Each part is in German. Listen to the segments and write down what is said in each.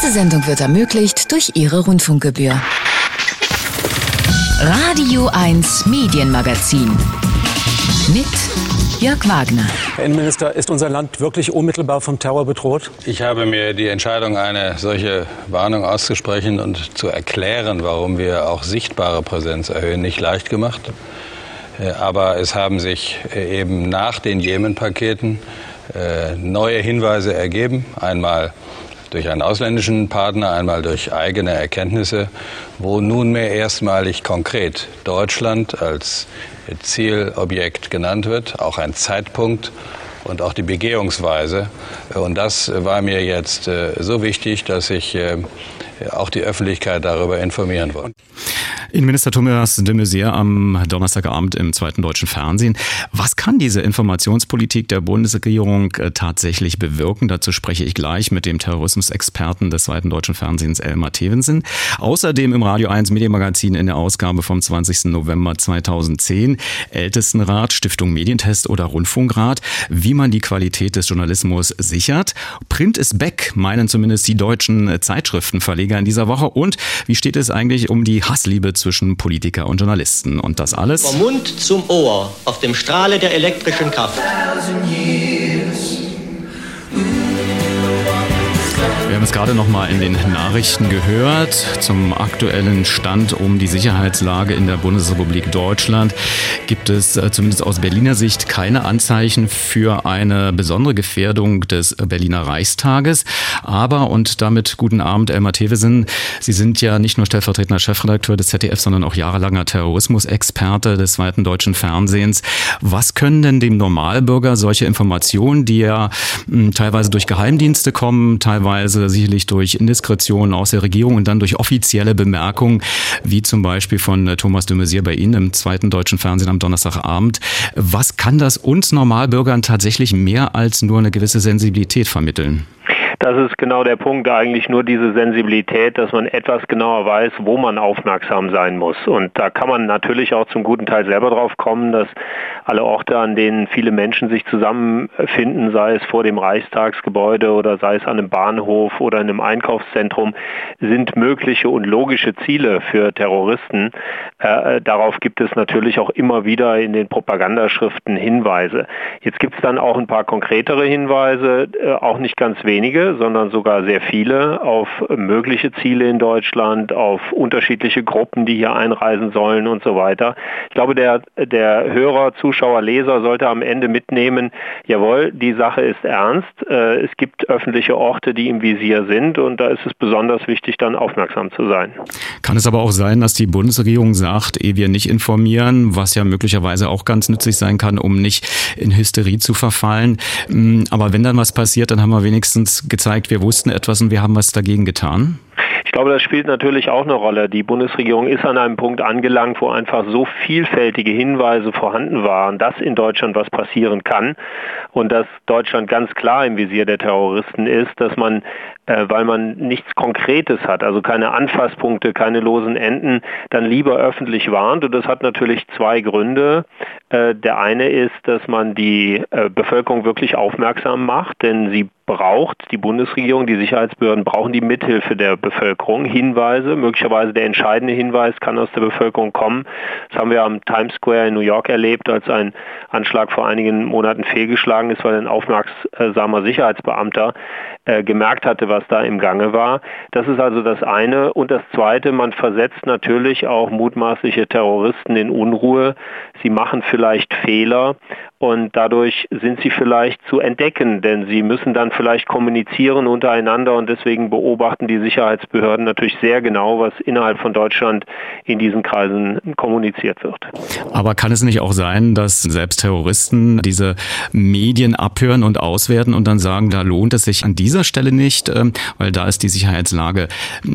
Diese Sendung wird ermöglicht durch Ihre Rundfunkgebühr. Radio 1 Medienmagazin mit Jörg Wagner. Herr Innenminister, ist unser Land wirklich unmittelbar vom Terror bedroht? Ich habe mir die Entscheidung, eine solche Warnung auszusprechen und zu erklären, warum wir auch sichtbare Präsenz erhöhen, nicht leicht gemacht. Aber es haben sich eben nach den Jemen-Paketen neue Hinweise ergeben. Einmal durch einen ausländischen Partner, einmal durch eigene Erkenntnisse, wo nunmehr erstmalig konkret Deutschland als Zielobjekt genannt wird, auch ein Zeitpunkt und auch die Begehungsweise. Und das war mir jetzt so wichtig, dass ich auch die Öffentlichkeit darüber informieren wollte. Innenminister Thomas de Maizière am Donnerstagabend im Zweiten Deutschen Fernsehen. Was kann diese Informationspolitik der Bundesregierung tatsächlich bewirken? Dazu spreche ich gleich mit dem Terrorismusexperten des Zweiten Deutschen Fernsehens, Elmar Thewissen. Außerdem im Radio 1 Medienmagazin in der Ausgabe vom 20. November 2010 Ältestenrat, Stiftung Medientest oder Rundfunkrat, wie man die Qualität des Journalismus sichert. Print is back, meinen zumindest die deutschen Zeitschriftenverleger in dieser Woche. Und wie steht es eigentlich um die Hassliebe zwischen Politiker und Journalisten? Und das alles vom Mund zum Ohr auf dem Strahle der elektrischen Kraft. Wir haben es gerade noch mal in den Nachrichten gehört zum aktuellen Stand um die Sicherheitslage in der Bundesrepublik Deutschland. Gibt es zumindest aus Berliner Sicht keine Anzeichen für eine besondere Gefährdung des Berliner Reichstages. Aber, und damit guten Abend, Elmar Thewissen, Sie sind ja nicht nur stellvertretender Chefredakteur des ZDF, sondern auch jahrelanger Terrorismusexperte des Zweiten Deutschen Fernsehens. Was können denn dem Normalbürger solche Informationen, die ja teilweise durch Geheimdienste kommen, teilweise sicherlich durch Indiskretionen aus der Regierung und dann durch offizielle Bemerkungen, wie zum Beispiel von Thomas de Maizière bei Ihnen im Zweiten Deutschen Fernsehen am Donnerstagabend. Was kann das uns Normalbürgern tatsächlich mehr als nur eine gewisse Sensibilität vermitteln? Das ist genau der Punkt, eigentlich nur diese Sensibilität, dass man etwas genauer weiß, wo man aufmerksam sein muss. Und da kann man natürlich auch zum guten Teil selber drauf kommen, dass alle Orte, an denen viele Menschen sich zusammenfinden, sei es vor dem Reichstagsgebäude oder sei es an einem Bahnhof oder in einem Einkaufszentrum, sind mögliche und logische Ziele für Terroristen. Darauf gibt es natürlich auch immer wieder in den Propagandaschriften Hinweise. Jetzt gibt es dann auch ein paar konkretere Hinweise, auch nicht ganz wenige, sondern sogar sehr viele auf mögliche Ziele in Deutschland, auf unterschiedliche Gruppen, die hier einreisen sollen und so weiter. Ich glaube, der Hörer, Zuschauer, Leser sollte am Ende mitnehmen, jawohl, die Sache ist ernst. Es gibt öffentliche Orte, die im Visier sind und da ist es besonders wichtig, dann aufmerksam zu sein. Kann es aber auch sein, dass die Bundesregierung sagt, ehe wir nicht informieren, was ja möglicherweise auch ganz nützlich sein kann, um nicht in Hysterie zu verfallen. Aber wenn dann was passiert, dann haben wir wenigstens gezeigt, wir wussten etwas und wir haben was dagegen getan? Ich glaube, das spielt natürlich auch eine Rolle. Die Bundesregierung ist an einem Punkt angelangt, wo einfach so vielfältige Hinweise vorhanden waren, dass in Deutschland was passieren kann und dass Deutschland ganz klar im Visier der Terroristen ist, dass man, weil man nichts Konkretes hat, also keine Anfasspunkte, keine losen Enden, dann lieber öffentlich warnt. Und das hat natürlich zwei Gründe. Der eine ist, dass man die Bevölkerung wirklich aufmerksam macht, denn sie braucht, die Bundesregierung, die Sicherheitsbehörden brauchen die Mithilfe der Bevölkerung, Hinweise, möglicherweise der entscheidende Hinweis kann aus der Bevölkerung kommen. Das haben wir am Times Square in New York erlebt, als ein Anschlag vor einigen Monaten fehlgeschlagen ist, weil ein aufmerksamer Sicherheitsbeamter gemerkt hatte, was da im Gange war. Das ist also das eine. Und das zweite, man versetzt natürlich auch mutmaßliche Terroristen in Unruhe. Sie machen vielleicht Fehler und dadurch sind sie vielleicht zu entdecken, denn sie müssen dann vielleicht kommunizieren untereinander und deswegen beobachten die Sicherheitsbehörden natürlich sehr genau, was innerhalb von Deutschland in diesen Kreisen kommuniziert wird. Aber kann es nicht auch sein, dass selbst Terroristen diese Medien abhören und auswerten und dann sagen, da lohnt es sich an dieser Stelle nicht, weil da ist die Sicherheitslage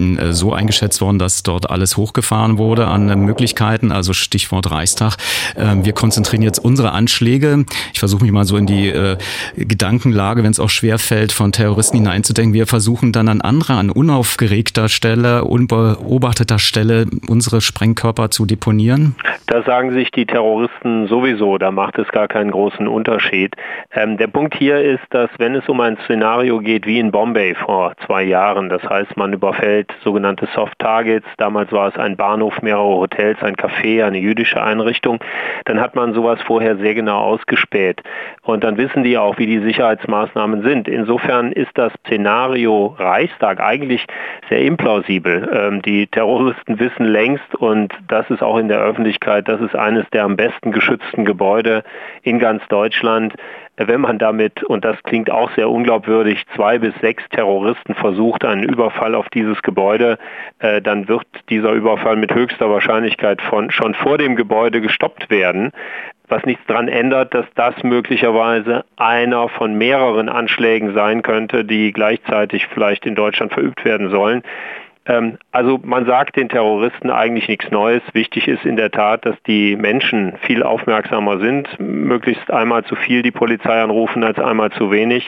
so eingeschätzt worden, dass dort alles hochgefahren wurde an Möglichkeiten, also Stichwort Reichstag. Wir konzentrieren jetzt unsere Anschläge. Ich versuche mich mal so in die Gedankenlage, wenn es auch schwer fällt, Spielfeld von Terroristen hineinzudenken. Wir versuchen dann an unaufgeregter Stelle, unbeobachteter Stelle unsere Sprengkörper zu deponieren? Das sagen sich die Terroristen sowieso, da macht es gar keinen großen Unterschied. Der Punkt hier ist, dass wenn es um ein Szenario geht wie in Bombay vor 2 Jahren, das heißt man überfällt sogenannte Soft Targets, damals war es ein Bahnhof, mehrere Hotels, ein Café, eine jüdische Einrichtung, dann hat man sowas vorher sehr genau ausgespäht. Und dann wissen die auch, wie die Sicherheitsmaßnahmen sind. Insofern ist das Szenario Reichstag eigentlich sehr implausibel. Die Terroristen wissen längst, und das ist auch in der Öffentlichkeit, das ist eines der am besten geschützten Gebäude in ganz Deutschland. Wenn man damit, und das klingt auch sehr unglaubwürdig, 2 bis 6 Terroristen versucht, einen Überfall auf dieses Gebäude, dann wird dieser Überfall mit höchster Wahrscheinlichkeit schon vor dem Gebäude gestoppt werden. Was nichts daran ändert, dass das möglicherweise einer von mehreren Anschlägen sein könnte, die gleichzeitig vielleicht in Deutschland verübt werden sollen. Also man sagt den Terroristen eigentlich nichts Neues. Wichtig ist in der Tat, dass die Menschen viel aufmerksamer sind, möglichst einmal zu viel die Polizei anrufen als einmal zu wenig.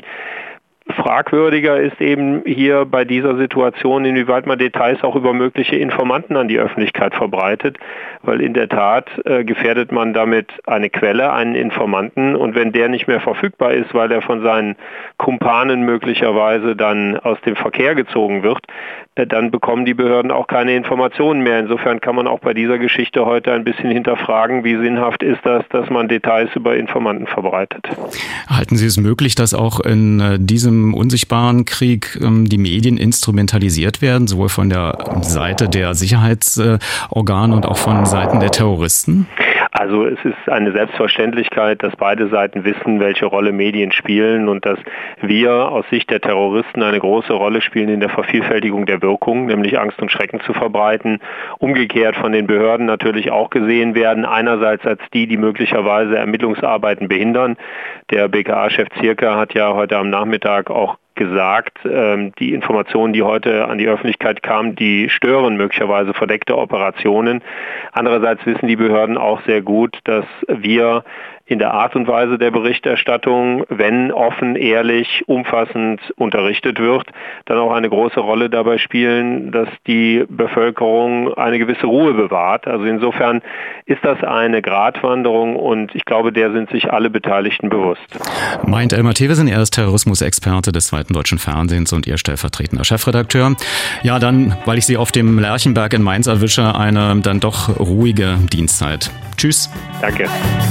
Fragwürdiger ist eben hier bei dieser Situation, inwieweit man Details auch über mögliche Informanten an die Öffentlichkeit verbreitet, weil in der Tat gefährdet man damit eine Quelle, einen Informanten, und wenn der nicht mehr verfügbar ist, weil er von seinen Kumpanen möglicherweise dann aus dem Verkehr gezogen wird, dann bekommen die Behörden auch keine Informationen mehr. Insofern kann man auch bei dieser Geschichte heute ein bisschen hinterfragen, wie sinnhaft ist das, dass man Details über Informanten verbreitet. Halten Sie es möglich, dass auch in diesem unsichtbaren Krieg die Medien instrumentalisiert werden, sowohl von der Seite der Sicherheitsorgane und auch von Seiten der Terroristen? Also es ist eine Selbstverständlichkeit, dass beide Seiten wissen, welche Rolle Medien spielen, und dass wir aus Sicht der Terroristen eine große Rolle spielen in der Vervielfältigung der Wirkung, nämlich Angst und Schrecken zu verbreiten. Umgekehrt von den Behörden natürlich auch gesehen werden, einerseits als die möglicherweise Ermittlungsarbeiten behindern. Der BKA-Chef Zierke hat ja heute am Nachmittag auch gesagt, die Informationen, die heute an die Öffentlichkeit kamen, die stören möglicherweise verdeckte Operationen. Andererseits wissen die Behörden auch sehr gut, dass wir in der Art und Weise der Berichterstattung, wenn offen, ehrlich, umfassend unterrichtet wird, dann auch eine große Rolle dabei spielen, dass die Bevölkerung eine gewisse Ruhe bewahrt. Also insofern ist das eine Gratwanderung, und ich glaube, der sind sich alle Beteiligten bewusst. Meint Elmar Thewissen, er ist Terrorismusexperte des Zweiten Deutschen Fernsehens und Ihr stellvertretender Chefredakteur. Ja, dann, weil ich Sie auf dem Lerchenberg in Mainz erwische, eine dann doch ruhige Dienstzeit. Tschüss. Danke.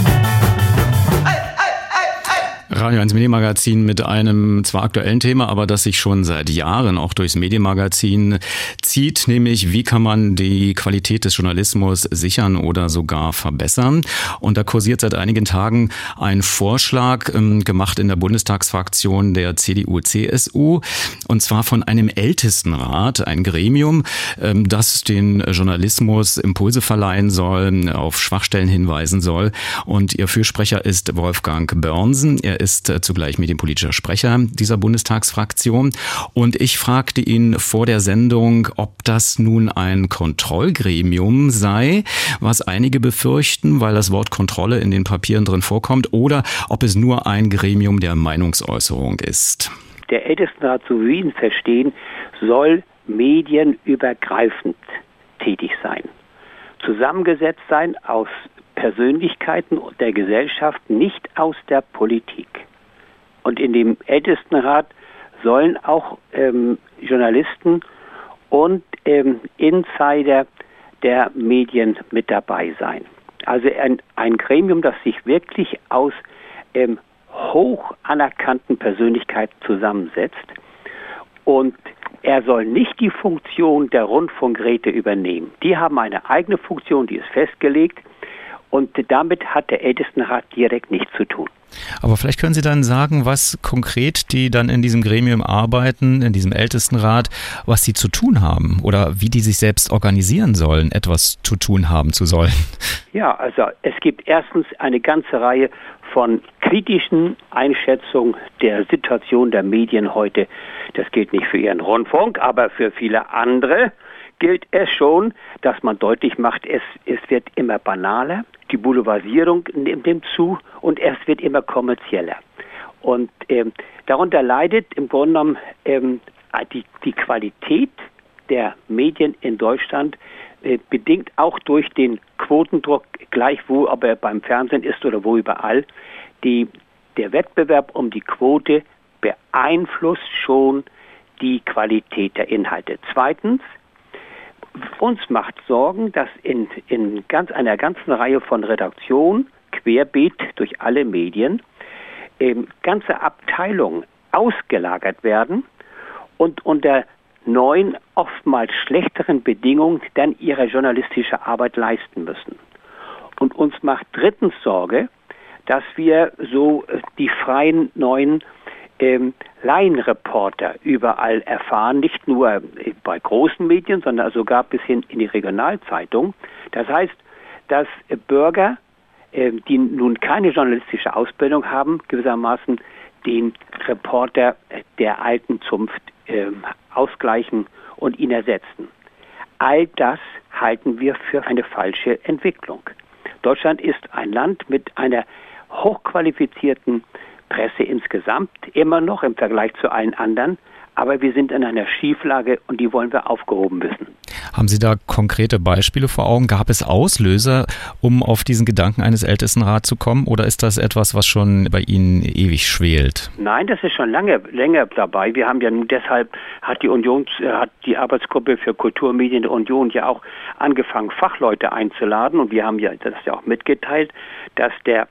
Radio 1 Medienmagazin mit einem zwar aktuellen Thema, aber das sich schon seit Jahren auch durchs Medienmagazin zieht, nämlich wie kann man die Qualität des Journalismus sichern oder sogar verbessern. Und da kursiert seit einigen Tagen ein Vorschlag, gemacht in der Bundestagsfraktion der CDU-CSU, und zwar von einem Ältestenrat, ein Gremium, das den Journalismus Impulse verleihen soll, auf Schwachstellen hinweisen soll. Und ihr Fürsprecher ist Wolfgang Börnsen. Er ist zugleich medienpolitischer Sprecher dieser Bundestagsfraktion. Und ich fragte ihn vor der Sendung, ob das nun ein Kontrollgremium sei, was einige befürchten, weil das Wort Kontrolle in den Papieren drin vorkommt, oder ob es nur ein Gremium der Meinungsäußerung ist. Der Ältestenrat, so wie wir ihn verstehen, soll medienübergreifend tätig sein. Zusammengesetzt sein aus Persönlichkeiten der Gesellschaft, nicht aus der Politik. Und in dem Ältestenrat sollen auch Journalisten und Insider der Medien mit dabei sein. Also ein Gremium, das sich wirklich aus hoch anerkannten Persönlichkeiten zusammensetzt. Und er soll nicht die Funktion der Rundfunkräte übernehmen. Die haben eine eigene Funktion, die ist festgelegt. Und damit hat der Ältestenrat direkt nichts zu tun. Aber vielleicht können Sie dann sagen, was konkret die dann in diesem Gremium arbeiten, in diesem Ältestenrat, was sie zu tun haben oder wie die sich selbst organisieren sollen, etwas zu tun haben zu sollen. Ja, also es gibt erstens eine ganze Reihe von kritischen Einschätzungen der Situation der Medien heute. Das gilt nicht für Ihren Rundfunk, aber für viele andere gilt es schon, dass man deutlich macht, es wird immer banaler, die Boulevardisierung nimmt zu und es wird immer kommerzieller. Und darunter leidet im Grunde genommen die Qualität der Medien in Deutschland, bedingt auch durch den Quotendruck, gleichwohl ob er beim Fernsehen ist oder wo überall. Der Wettbewerb um die Quote beeinflusst schon die Qualität der Inhalte. Zweitens, uns macht Sorgen, dass in einer ganzen Reihe von Redaktionen, querbeet durch alle Medien, ganze Abteilungen ausgelagert werden und unter neuen, oftmals schlechteren Bedingungen dann ihre journalistische Arbeit leisten müssen. Und uns macht drittens Sorge, dass wir so die freien neuen Laienreporter überall erfahren, nicht nur bei großen Medien, sondern sogar bis hin in die Regionalzeitung. Das heißt, dass Bürger, die nun keine journalistische Ausbildung haben, gewissermaßen den Reporter der alten Zunft ausgleichen und ihn ersetzen. All das halten wir für eine falsche Entwicklung. Deutschland ist ein Land mit einer hochqualifizierten Presse insgesamt, immer noch im Vergleich zu allen anderen, aber wir sind in einer Schieflage und die wollen wir aufgehoben wissen. Haben Sie da konkrete Beispiele vor Augen? Gab es Auslöser, um auf diesen Gedanken eines Ältestenrats zu kommen, oder ist das etwas, was schon bei Ihnen ewig schwelt? Nein, das ist schon länger dabei. Wir haben ja nun deshalb, hat die Arbeitsgruppe für Kulturmedien der Union ja auch angefangen, Fachleute einzuladen, und wir haben ja das ja auch mitgeteilt, dass der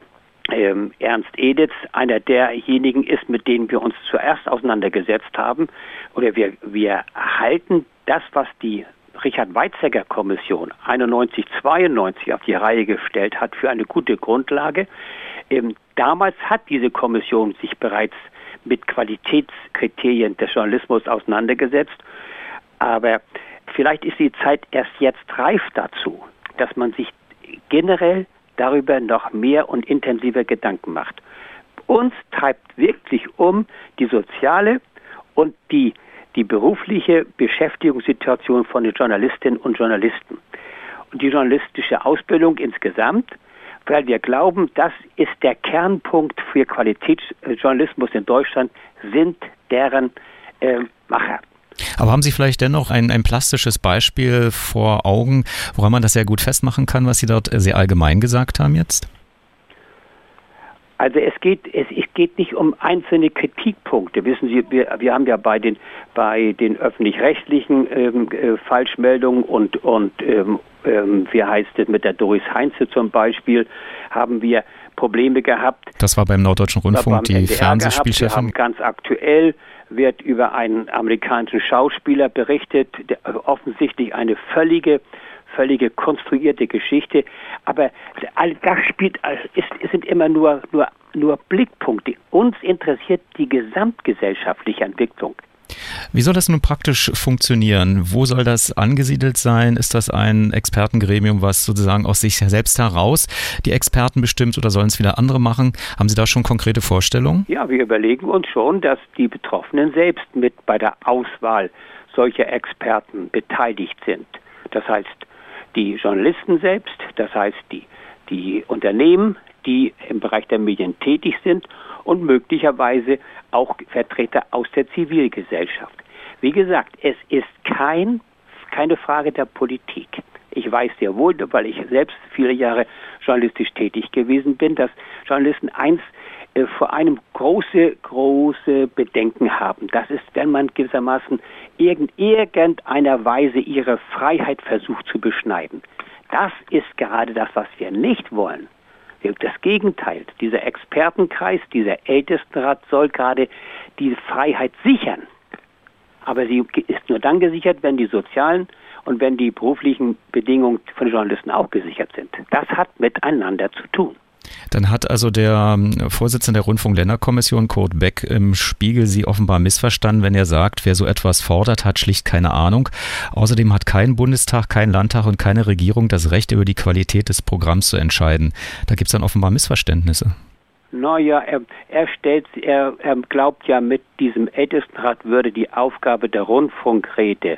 Ernst Editz einer derjenigen ist, mit denen wir uns zuerst auseinandergesetzt haben. Oder wir halten das, was die Richard-Weizsäcker-Kommission 91-92 auf die Reihe gestellt hat, für eine gute Grundlage. Damals hat diese Kommission sich bereits mit Qualitätskriterien des Journalismus auseinandergesetzt. Aber vielleicht ist die Zeit erst jetzt reif dazu, dass man sich generell darüber noch mehr und intensiver Gedanken macht. Uns treibt wirklich um die soziale und die berufliche Beschäftigungssituation von den Journalistinnen und Journalisten. Und die journalistische Ausbildung insgesamt, weil wir glauben, das ist der Kernpunkt für Qualitätsjournalismus in Deutschland, sind deren Macher. Aber haben Sie vielleicht dennoch ein plastisches Beispiel vor Augen, woran man das sehr gut festmachen kann, was Sie dort sehr allgemein gesagt haben jetzt? Also es geht nicht um einzelne Kritikpunkte. Wissen Sie, wir haben ja bei den öffentlich-rechtlichen Falschmeldungen und wie heißt es mit der Doris Heinze zum Beispiel, haben wir Probleme gehabt. Das war beim Norddeutschen Rundfunk die Fernsehspielchefin. Wir haben ganz aktuell wird über einen amerikanischen Schauspieler berichtet, der offensichtlich eine völlige konstruierte Geschichte, aber all das sind immer nur Blickpunkte. Uns interessiert die gesamtgesellschaftliche Entwicklung. Wie soll das nun praktisch funktionieren? Wo soll das angesiedelt sein? Ist das ein Expertengremium, was sozusagen aus sich selbst heraus die Experten bestimmt, oder sollen es wieder andere machen? Haben Sie da schon konkrete Vorstellungen? Ja, wir überlegen uns schon, dass die Betroffenen selbst mit bei der Auswahl solcher Experten beteiligt sind. Das heißt, die Journalisten selbst, das heißt die Unternehmen, die im Bereich der Medien tätig sind, und möglicherweise auch Vertreter aus der Zivilgesellschaft. Wie gesagt, es ist keine Frage der Politik. Ich weiß sehr wohl, weil ich selbst viele Jahre journalistisch tätig gewesen bin, dass Journalisten vor einem große Bedenken haben. Das ist, wenn man gewissermaßen irgendeiner Weise ihre Freiheit versucht zu beschneiden. Das ist gerade das, was wir nicht wollen. Das Gegenteil, dieser Expertenkreis, dieser Ältestenrat soll gerade die Freiheit sichern. Aber sie ist nur dann gesichert, wenn die sozialen und wenn die beruflichen Bedingungen von den Journalisten auch gesichert sind. Das hat miteinander zu tun. Dann hat also der Vorsitzende der Rundfunk-Länderkommission, Kurt Beck, im Spiegel Sie offenbar missverstanden, wenn er sagt, wer so etwas fordert, hat schlicht keine Ahnung. Außerdem hat kein Bundestag, kein Landtag und keine Regierung das Recht, über die Qualität des Programms zu entscheiden. Da gibt es dann offenbar Missverständnisse. Naja, er glaubt ja, mit diesem Ältestenrat würde die Aufgabe der Rundfunkräte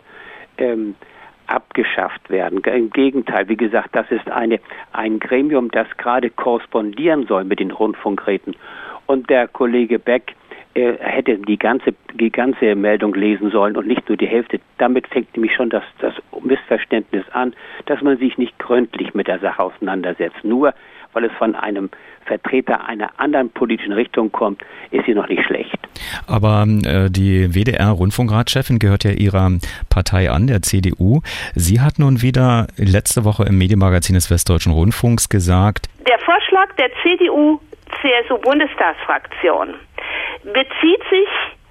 abgeschafft werden. Im Gegenteil, wie gesagt, das ist ein Gremium, das gerade korrespondieren soll mit den Rundfunkräten. Und der Kollege Beck hätte die ganze Meldung lesen sollen und nicht nur die Hälfte. Damit fängt nämlich schon das Missverständnis an, dass man sich nicht gründlich mit der Sache auseinandersetzt. Nur weil es von einem Vertreter einer anderen politischen Richtung kommt, ist sie noch nicht schlecht. Aber die WDR-Rundfunkratschefin gehört ja ihrer Partei an, der CDU. Sie hat nun wieder letzte Woche im Medienmagazin des Westdeutschen Rundfunks gesagt: Der Vorschlag der CDU-CSU-Bundestagsfraktion bezieht sich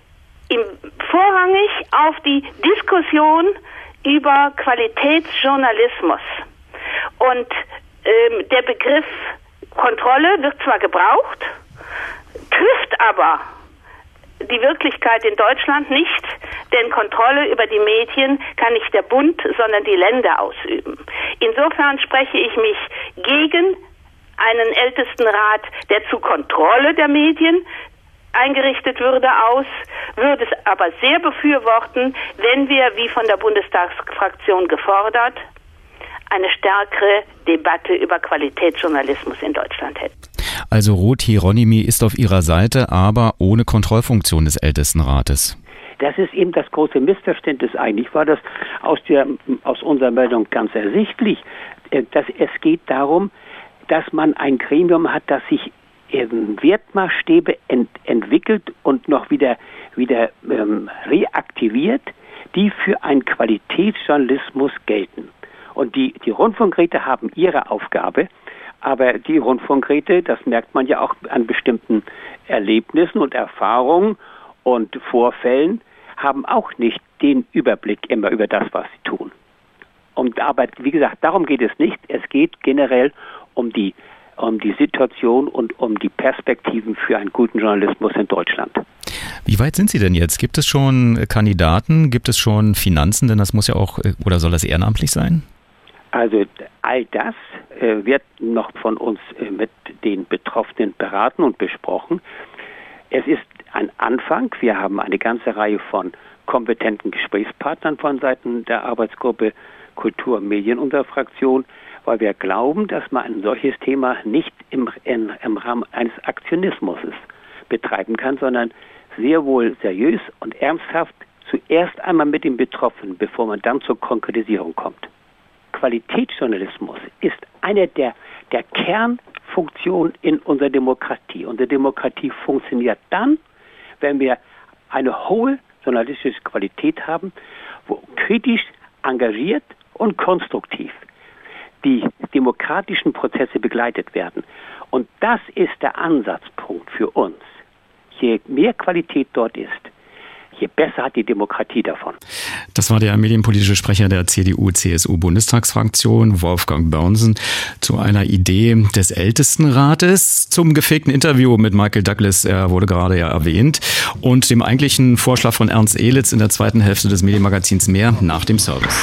vorrangig auf die Diskussion über Qualitätsjournalismus. Und der Begriff Kontrolle wird zwar gebraucht, trifft aber die Wirklichkeit in Deutschland nicht, denn Kontrolle über die Medien kann nicht der Bund, sondern die Länder ausüben. Insofern spreche ich mich gegen einen Ältestenrat, der zur Kontrolle der Medien eingerichtet würde, würde es aber sehr befürworten, wenn wir, wie von der Bundestagsfraktion gefordert, eine stärkere Debatte über Qualitätsjournalismus in Deutschland hätten. Also Ruth Hieronymi ist auf ihrer Seite, aber ohne Kontrollfunktion des Ältestenrates. Das ist eben das große Missverständnis. Eigentlich war das aus unserer Meldung ganz ersichtlich. Es geht darum, dass man ein Gremium hat, das sich Wertmaßstäbe entwickelt und noch wieder reaktiviert, die für einen Qualitätsjournalismus gelten. Und die Rundfunkräte haben ihre Aufgabe, aber die Rundfunkräte, das merkt man ja auch an bestimmten Erlebnissen und Erfahrungen und Vorfällen, haben auch nicht den Überblick immer über das, was sie tun. Aber wie gesagt, darum geht es nicht. Es geht generell um die Situation und um die Perspektiven für einen guten Journalismus in Deutschland. Wie weit sind Sie denn jetzt? Gibt es schon Kandidaten? Gibt es schon Finanzen? Denn das muss ja auch, oder soll das ehrenamtlich sein? Also all das wird noch von uns mit den Betroffenen beraten und besprochen. Es ist ein Anfang. Wir haben eine ganze Reihe von kompetenten Gesprächspartnern von Seiten der Arbeitsgruppe Kultur und Medien unserer Fraktion, weil wir glauben, dass man ein solches Thema nicht im Rahmen eines Aktionismus betreiben kann, sondern sehr wohl seriös und ernsthaft zuerst einmal mit den Betroffenen, bevor man dann zur Konkretisierung kommt. Qualitätsjournalismus ist eine der Kernfunktionen in unserer Demokratie. Unsere Demokratie funktioniert dann, wenn wir eine hohe journalistische Qualität haben, wo kritisch, engagiert und konstruktiv die demokratischen Prozesse begleitet werden. Und das ist der Ansatzpunkt für uns. Je mehr Qualität dort ist, je besser hat die Demokratie davon. Das war der medienpolitische Sprecher der CDU-CSU-Bundestagsfraktion, Wolfgang Börnsen, zu einer Idee des Ältestenrates, zum gefakten Interview mit Michael Douglas, er wurde gerade ja erwähnt, und dem eigentlichen Vorschlag von Ernst Elitz in der zweiten Hälfte des Medienmagazins mehr nach dem Service.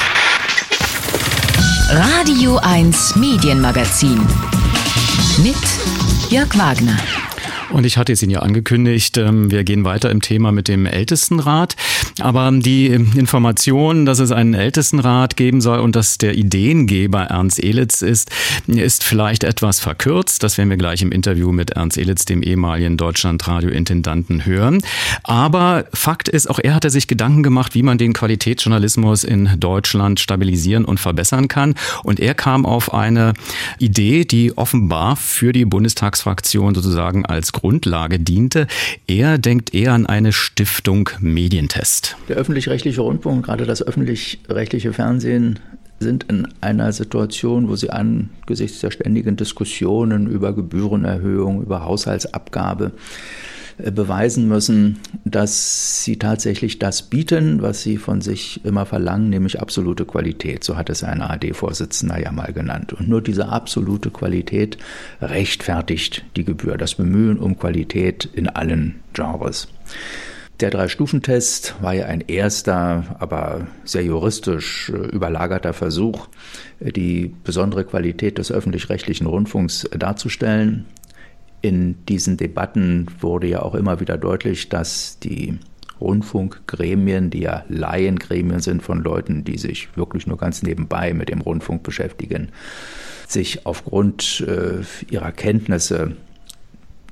Radio 1 Medienmagazin mit Jörg Wagner. Und ich hatte es Ihnen ja angekündigt, wir gehen weiter im Thema mit dem Ältestenrat. Aber die Information, dass es einen Ältestenrat geben soll und dass der Ideengeber Ernst Elitz ist vielleicht etwas verkürzt. Das werden wir gleich im Interview mit Ernst Elitz, dem ehemaligen Deutschlandradio-Intendanten, hören. Aber Fakt ist, auch er hatte sich Gedanken gemacht, wie man den Qualitätsjournalismus in Deutschland stabilisieren und verbessern kann. Und er kam auf eine Idee, die offenbar für die Bundestagsfraktion sozusagen als Grundlage diente. Er denkt eher an eine Stiftung Medientest. Der öffentlich-rechtliche Rundfunk, gerade das öffentlich-rechtliche Fernsehen, sind in einer Situation, wo sie angesichts der ständigen Diskussionen über Gebührenerhöhung, über Haushaltsabgabe beweisen müssen, dass sie tatsächlich das bieten, was sie von sich immer verlangen, nämlich absolute Qualität. So hat es ein ARD-Vorsitzender ja mal genannt. Und nur diese absolute Qualität rechtfertigt die Gebühr, das Bemühen um Qualität in allen Genres. Der 3-Stufen-Test war ja ein erster, aber sehr juristisch überlagerter Versuch, die besondere Qualität des öffentlich-rechtlichen Rundfunks darzustellen. In diesen Debatten wurde ja auch immer wieder deutlich, dass die Rundfunkgremien, die ja Laiengremien sind von Leuten, die sich wirklich nur ganz nebenbei mit dem Rundfunk beschäftigen, sich aufgrund ihrer Kenntnisse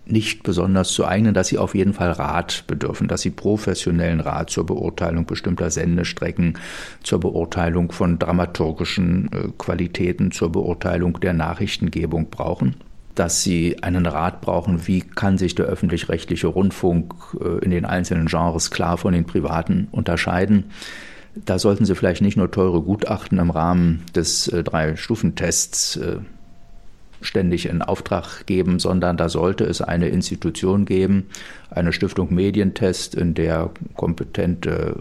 nicht besonders zu eignen, dass sie auf jeden Fall Rat bedürfen, dass sie professionellen Rat zur Beurteilung bestimmter Sendestrecken, zur Beurteilung von dramaturgischen Qualitäten, zur Beurteilung der Nachrichtengebung brauchen. Dass sie einen Rat brauchen, wie kann sich der öffentlich-rechtliche Rundfunk in den einzelnen Genres klar von den privaten unterscheiden. Da sollten sie vielleicht nicht nur teure Gutachten im Rahmen des 3-Stufen-Tests ständig in Auftrag geben, sondern da sollte es eine Institution geben, eine Stiftung Medientest, in der kompetente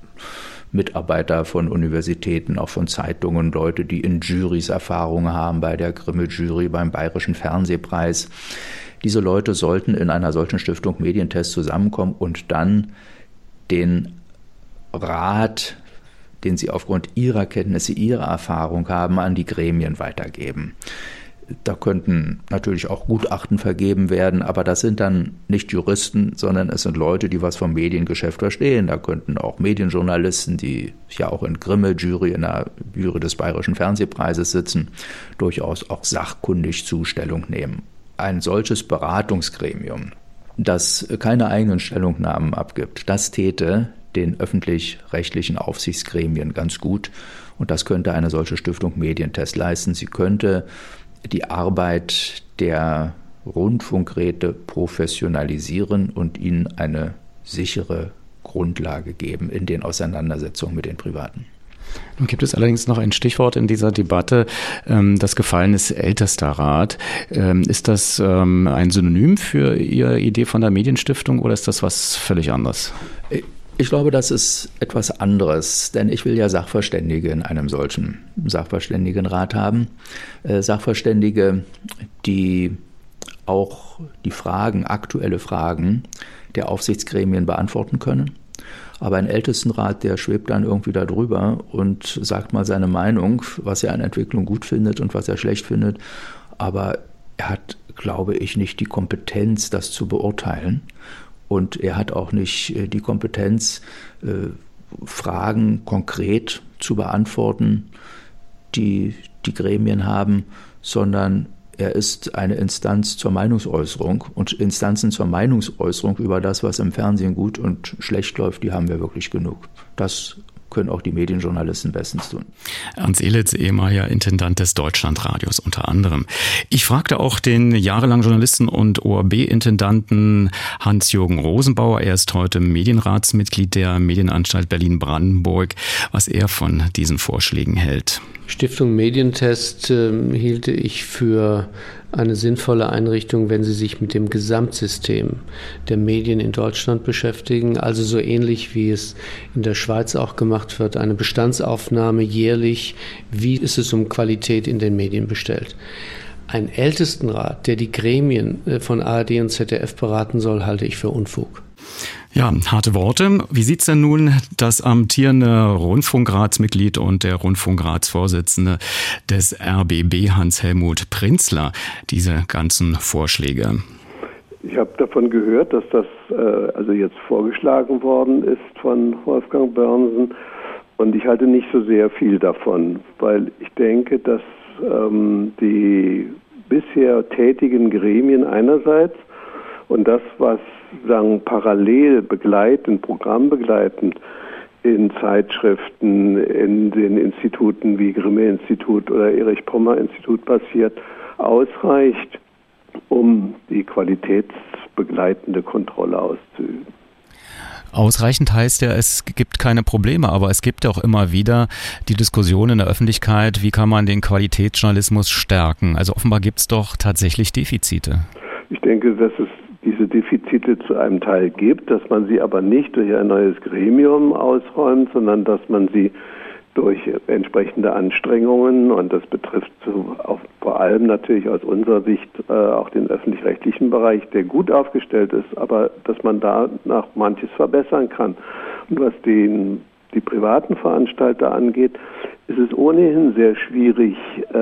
Mitarbeiter von Universitäten, auch von Zeitungen, Leute, die in Jurys Erfahrungen haben, bei der Grimme-Jury, beim Bayerischen Fernsehpreis. Diese Leute sollten in einer solchen Stiftung Medientest zusammenkommen und dann den Rat, den sie aufgrund ihrer Kenntnisse, ihrer Erfahrung haben, an die Gremien weitergeben. Da könnten natürlich auch Gutachten vergeben werden, aber das sind dann nicht Juristen, sondern es sind Leute, die was vom Mediengeschäft verstehen. Da könnten auch Medienjournalisten, die ja auch in Grimme-Jury, in der Jury des Bayerischen Fernsehpreises sitzen, durchaus auch sachkundig Zustellung nehmen. Ein solches Beratungsgremium, das keine eigenen Stellungnahmen abgibt, das täte den öffentlich-rechtlichen Aufsichtsgremien ganz gut. Und das könnte eine solche Stiftung Medientest leisten. Sie könnte die Arbeit der Rundfunkräte professionalisieren und ihnen eine sichere Grundlage geben in den Auseinandersetzungen mit den Privaten. Nun gibt es allerdings noch ein Stichwort in dieser Debatte, das Gefallen des Ältesterrat. Ist das ein Synonym für Ihre Idee von der Medienstiftung oder ist das was völlig anderes? Ich glaube, das ist etwas anderes, denn ich will ja Sachverständige in einem solchen Sachverständigenrat haben. Sachverständige, die auch die Fragen, aktuelle Fragen der Aufsichtsgremien beantworten können. Aber ein Ältestenrat, der schwebt dann irgendwie da drüber und sagt mal seine Meinung, was er an Entwicklung gut findet und was er schlecht findet. Aber er hat, glaube ich, nicht die Kompetenz, das zu beurteilen. Und er hat auch nicht die Kompetenz, Fragen konkret zu beantworten, die die Gremien haben, sondern er ist eine Instanz zur Meinungsäußerung. Und Instanzen zur Meinungsäußerung über das, was im Fernsehen gut und schlecht läuft, die haben wir wirklich genug. Das können auch die Medienjournalisten bestens tun. Ernst Elitz, ehemaliger Intendant des Deutschlandradios unter anderem. Ich fragte auch den jahrelangen Journalisten und ORB-Intendanten Hans-Jürgen Rosenbauer, er ist heute Medienratsmitglied der Medienanstalt Berlin-Brandenburg, was er von diesen Vorschlägen hält. Stiftung Medientest hielte ich für eine sinnvolle Einrichtung, wenn sie sich mit dem Gesamtsystem der Medien in Deutschland beschäftigen, also so ähnlich wie es in der Schweiz auch gemacht wird, eine Bestandsaufnahme jährlich, wie ist es um Qualität in den Medien bestellt. Ein Ältestenrat, der die Gremien von ARD und ZDF beraten soll, halte ich für Unfug. Ja, harte Worte. Wie sieht's denn nun das amtierende Rundfunkratsmitglied und der Rundfunkratsvorsitzende des RBB, Hans-Helmut Prinzler, diese ganzen Vorschläge? Ich habe davon gehört, dass das also jetzt vorgeschlagen worden ist von Wolfgang Börnsen und ich halte nicht so sehr viel davon, weil ich denke, dass die bisher tätigen Gremien einerseits und das, was parallel begleitend, programmbegleitend in Zeitschriften, in den Instituten wie Grimme-Institut oder Erich-Pommer-Institut passiert, ausreicht, um die qualitätsbegleitende Kontrolle auszuüben. Ausreichend heißt ja, es gibt keine Probleme, aber es gibt auch immer wieder die Diskussion in der Öffentlichkeit, wie kann man den Qualitätsjournalismus stärken? Also offenbar gibt es doch tatsächlich Defizite. Ich denke, dass es diese Defizite zu einem Teil gibt, dass man sie aber nicht durch ein neues Gremium ausräumt, sondern dass man sie durch entsprechende Anstrengungen, und das betrifft vor allem natürlich aus unserer Sicht auch den öffentlich-rechtlichen Bereich, der gut aufgestellt ist, aber dass man danach manches verbessern kann. Und was die privaten Veranstalter angeht, ist es ohnehin sehr schwierig,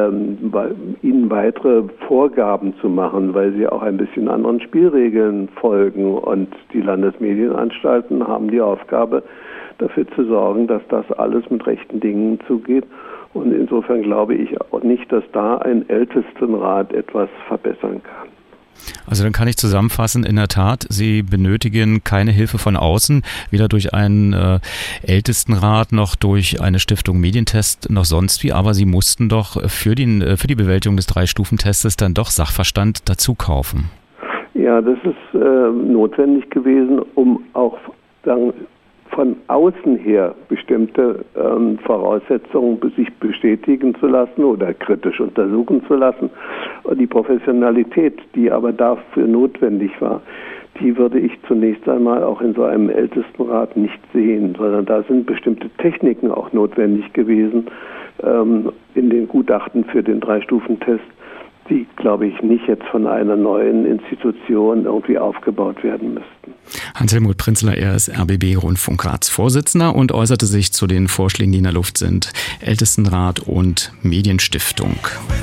ihnen weitere Vorgaben zu machen, weil sie auch ein bisschen anderen Spielregeln folgen. Und die Landesmedienanstalten haben die Aufgabe, dafür zu sorgen, dass das alles mit rechten Dingen zugeht. Und insofern glaube ich auch nicht, dass da ein Ältestenrat etwas verbessern kann. Also dann kann ich zusammenfassen, in der Tat, Sie benötigen keine Hilfe von außen, weder durch einen Ältestenrat noch durch eine Stiftung Medientest noch sonst wie, aber Sie mussten doch für die Bewältigung des 3-Stufen-Testes dann doch Sachverstand dazu kaufen. Ja, das ist notwendig gewesen, um auch von außen her bestimmte Voraussetzungen sich bestätigen zu lassen oder kritisch untersuchen zu lassen. Und die Professionalität, die aber dafür notwendig war, die würde ich zunächst einmal auch in so einem Ältestenrat nicht sehen, sondern da sind bestimmte Techniken auch notwendig gewesen in den Gutachten für den 3-Stufen-Test, die, glaube ich, nicht jetzt von einer neuen Institution irgendwie aufgebaut werden müssten. Hans-Helmut Prinzler, er ist RBB-Rundfunkratsvorsitzender und äußerte sich zu den Vorschlägen, die in der Luft sind. Ältestenrat und Medienstiftung.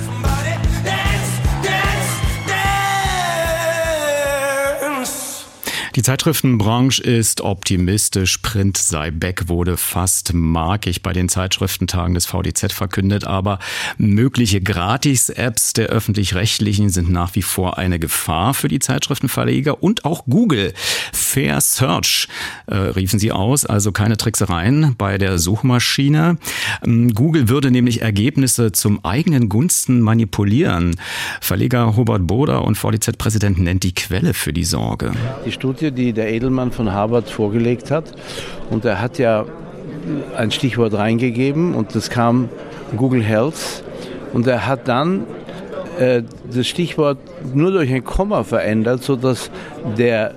Die Zeitschriftenbranche ist optimistisch. Print sei back wurde fast markig bei den Zeitschriftentagen des VDZ verkündet. Aber mögliche Gratis-Apps der Öffentlich-Rechtlichen sind nach wie vor eine Gefahr für die Zeitschriftenverleger und auch Google. Fair Search riefen sie aus, also keine Tricksereien bei der Suchmaschine. Google würde nämlich Ergebnisse zum eigenen Gunsten manipulieren. Verleger Hubert Boder und VDZ-Präsident nennt die Quelle für die Sorge. Die Studie, die der Edelmann von Harvard vorgelegt hat, und er hat ja ein Stichwort reingegeben und das kam Google Health, und er hat dann das Stichwort nur durch ein Komma verändert, sodass der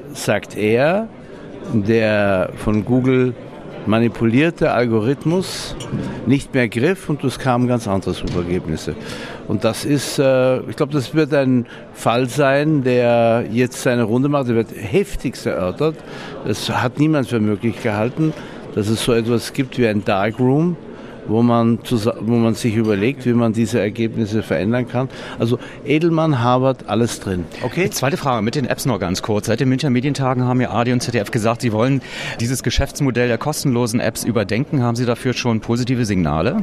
von Google manipulierte Algorithmus nicht mehr griff, und es kamen ganz andere Suchergebnisse. Und das ist, ich glaube, das wird ein Fall sein, der jetzt seine Runde macht. Der wird heftigst erörtert. Das hat niemand für möglich gehalten, dass es so etwas gibt wie ein Darkroom, wo man sich überlegt, wie man diese Ergebnisse verändern kann. Also Edelmann, Harvard, alles drin. Okay? Die zweite Frage mit den Apps noch ganz kurz. Seit den Münchner Medientagen haben ja ARD und ZDF gesagt, sie wollen dieses Geschäftsmodell der kostenlosen Apps überdenken. Haben Sie dafür schon positive Signale?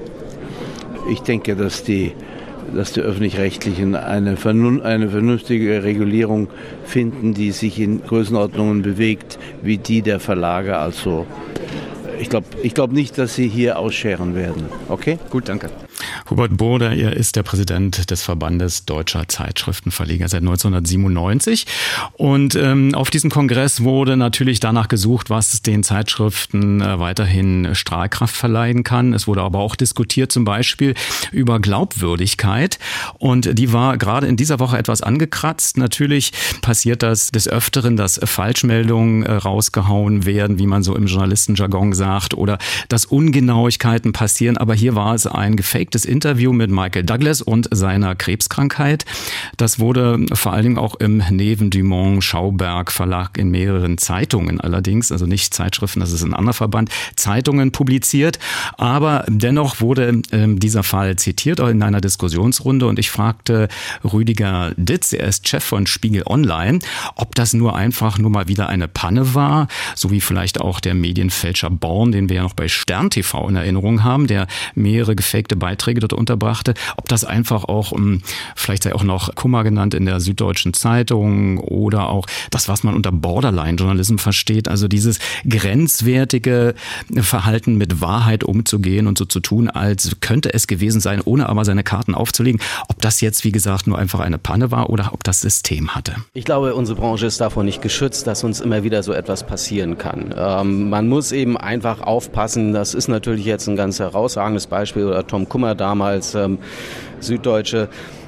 Ich denke, dass die Öffentlich-Rechtlichen eine vernünftige Regulierung finden, die sich in Größenordnungen bewegt, wie die der Verlage. Also ich glaube nicht, dass sie hier ausscheren werden. Okay? Gut, danke. Hubert Boder, er ist der Präsident des Verbandes Deutscher Zeitschriftenverleger seit 1997. Und auf diesem Kongress wurde natürlich danach gesucht, was den Zeitschriften weiterhin Strahlkraft verleihen kann. Es wurde aber auch diskutiert zum Beispiel über Glaubwürdigkeit. Und die war gerade in dieser Woche etwas angekratzt. Natürlich passiert das des Öfteren, dass Falschmeldungen rausgehauen werden, wie man so im Journalistenjargon sagt, oder dass Ungenauigkeiten passieren. Aber hier war es ein gefaktes Interview mit Michael Douglas und seiner Krebskrankheit. Das wurde vor allen Dingen auch im Neven Dumont Schauberg Verlag in mehreren Zeitungen allerdings, also nicht Zeitschriften, das ist ein anderer Verband, Zeitungen publiziert. Aber dennoch wurde dieser Fall zitiert, auch in einer Diskussionsrunde. Und ich fragte Rüdiger Ditz, er ist Chef von Spiegel Online, ob das nur mal wieder eine Panne war, so wie vielleicht auch der Medienfälscher Born, den wir ja noch bei Stern TV in Erinnerung haben, der mehrere gefakte Beiträge dort unterbrachte, ob das einfach auch, vielleicht sei auch noch Kummer genannt in der Süddeutschen Zeitung oder auch das, was man unter Borderline-Journalismus versteht, also dieses grenzwertige Verhalten mit Wahrheit umzugehen und so zu tun, als könnte es gewesen sein, ohne aber seine Karten aufzulegen. Ob das jetzt, wie gesagt, nur einfach eine Panne war oder ob das System hatte. Ich glaube, unsere Branche ist davor nicht geschützt, dass uns immer wieder so etwas passieren kann. Man muss eben einfach aufpassen, das ist natürlich jetzt ein ganz herausragendes Beispiel, oder Tom Kummer damals, Süddeutsche.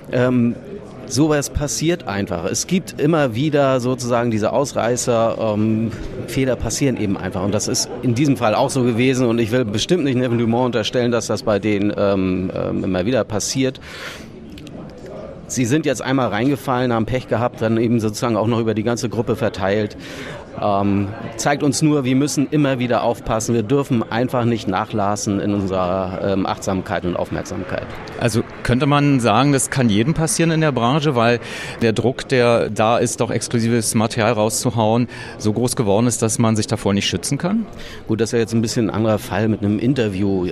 Sowas passiert einfach. Es gibt immer wieder sozusagen diese Ausreißer, Fehler passieren eben einfach. Und das ist in diesem Fall auch so gewesen. Und ich will bestimmt nicht Neven Dumont unterstellen, dass das bei denen immer wieder passiert. Sie sind jetzt einmal reingefallen, haben Pech gehabt, dann eben sozusagen auch noch über die ganze Gruppe verteilt. Zeigt uns nur, wir müssen immer wieder aufpassen. Wir dürfen einfach nicht nachlassen in unserer Achtsamkeit und Aufmerksamkeit. Also könnte man sagen, das kann jedem passieren in der Branche, weil der Druck, der da ist, doch exklusives Material rauszuhauen, so groß geworden ist, dass man sich davor nicht schützen kann? Gut, das ist ja jetzt ein bisschen ein anderer Fall mit einem Interview.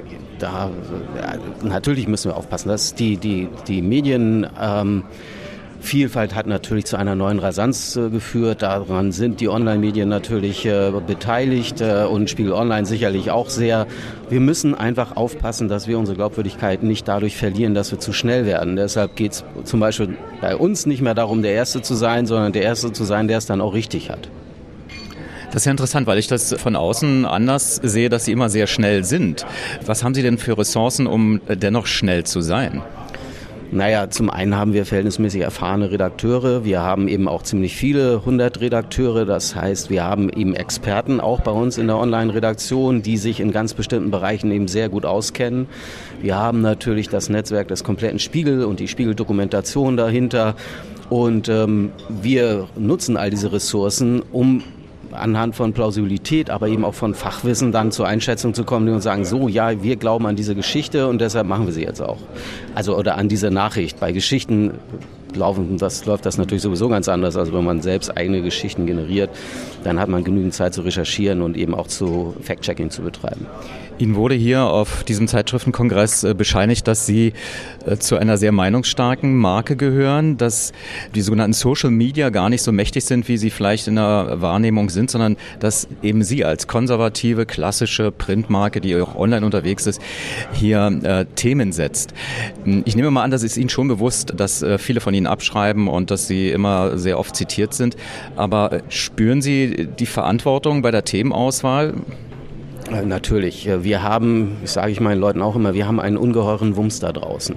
Natürlich müssen wir aufpassen, dass die Medien Vielfalt hat natürlich zu einer neuen Rasanz geführt. Daran sind die Online-Medien natürlich beteiligt und Spiegel Online sicherlich auch sehr. Wir müssen einfach aufpassen, dass wir unsere Glaubwürdigkeit nicht dadurch verlieren, dass wir zu schnell werden. Deshalb geht es zum Beispiel bei uns nicht mehr darum, der Erste zu sein, sondern der Erste zu sein, der es dann auch richtig hat. Das ist ja interessant, weil ich das von außen anders sehe, dass Sie immer sehr schnell sind. Was haben Sie denn für Ressourcen, um dennoch schnell zu sein? Naja, zum einen haben wir verhältnismäßig erfahrene Redakteure. Wir haben eben auch ziemlich viele 100 Redakteure. Das heißt, wir haben eben Experten auch bei uns in der Online-Redaktion, die sich in ganz bestimmten Bereichen eben sehr gut auskennen. Wir haben natürlich das Netzwerk des kompletten Spiegel und die Spiegel-Dokumentation dahinter. Und wir nutzen all diese Ressourcen, um anhand von Plausibilität, aber eben auch von Fachwissen dann zur Einschätzung zu kommen, die uns sagen, so, ja, wir glauben an diese Geschichte und deshalb machen wir sie jetzt auch. Also, oder an diese Nachricht. Bei Geschichten läuft das natürlich sowieso ganz anders. Also wenn man selbst eigene Geschichten generiert, dann hat man genügend Zeit zu recherchieren und eben auch zu Fact-Checking zu betreiben. Ihnen wurde hier auf diesem Zeitschriftenkongress bescheinigt, dass Sie zu einer sehr meinungsstarken Marke gehören, dass die sogenannten Social Media gar nicht so mächtig sind, wie sie vielleicht in der Wahrnehmung sind, sondern dass eben Sie als konservative, klassische Printmarke, die auch online unterwegs ist, hier Themen setzt. Ich nehme mal an, dass es Ihnen schon bewusst, dass viele von Ihnen abschreiben und dass Sie immer sehr oft zitiert sind. Aber spüren Sie die Verantwortung bei der Themenauswahl? Natürlich. Wir haben, sage ich meinen Leuten auch immer, wir haben einen ungeheuren Wumms da draußen.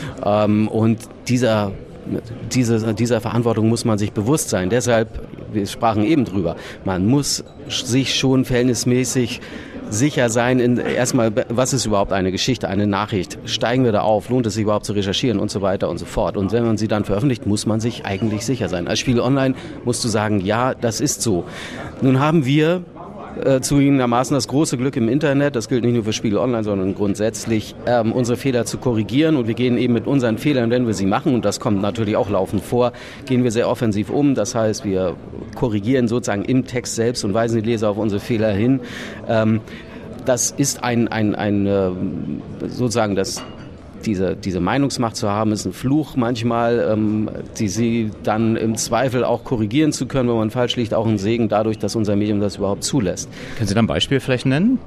Und dieser Verantwortung muss man sich bewusst sein. Deshalb, wir sprachen eben drüber, man muss sich schon verhältnismäßig sicher sein, erstmal, was ist überhaupt eine Geschichte, eine Nachricht? Steigen wir da auf? Lohnt es sich überhaupt zu recherchieren und so weiter und so fort? Und wenn man sie dann veröffentlicht, muss man sich eigentlich sicher sein. Als Spiegel Online musst du sagen, ja, das ist so. Nun haben wir zugegebenermaßen das große Glück im Internet, das gilt nicht nur für Spiegel Online, sondern grundsätzlich, unsere Fehler zu korrigieren, und wir gehen eben mit unseren Fehlern, wenn wir sie machen, und das kommt natürlich auch laufend vor, gehen wir sehr offensiv um. Das heißt, wir korrigieren sozusagen im Text selbst und weisen die Leser auf unsere Fehler hin. Das ist sozusagen das diese Meinungsmacht zu haben, ist ein Fluch manchmal, sie dann im Zweifel auch korrigieren zu können, wenn man falsch liegt, auch ein Segen dadurch, dass unser Medium das überhaupt zulässt. Können Sie da ein Beispiel vielleicht nennen?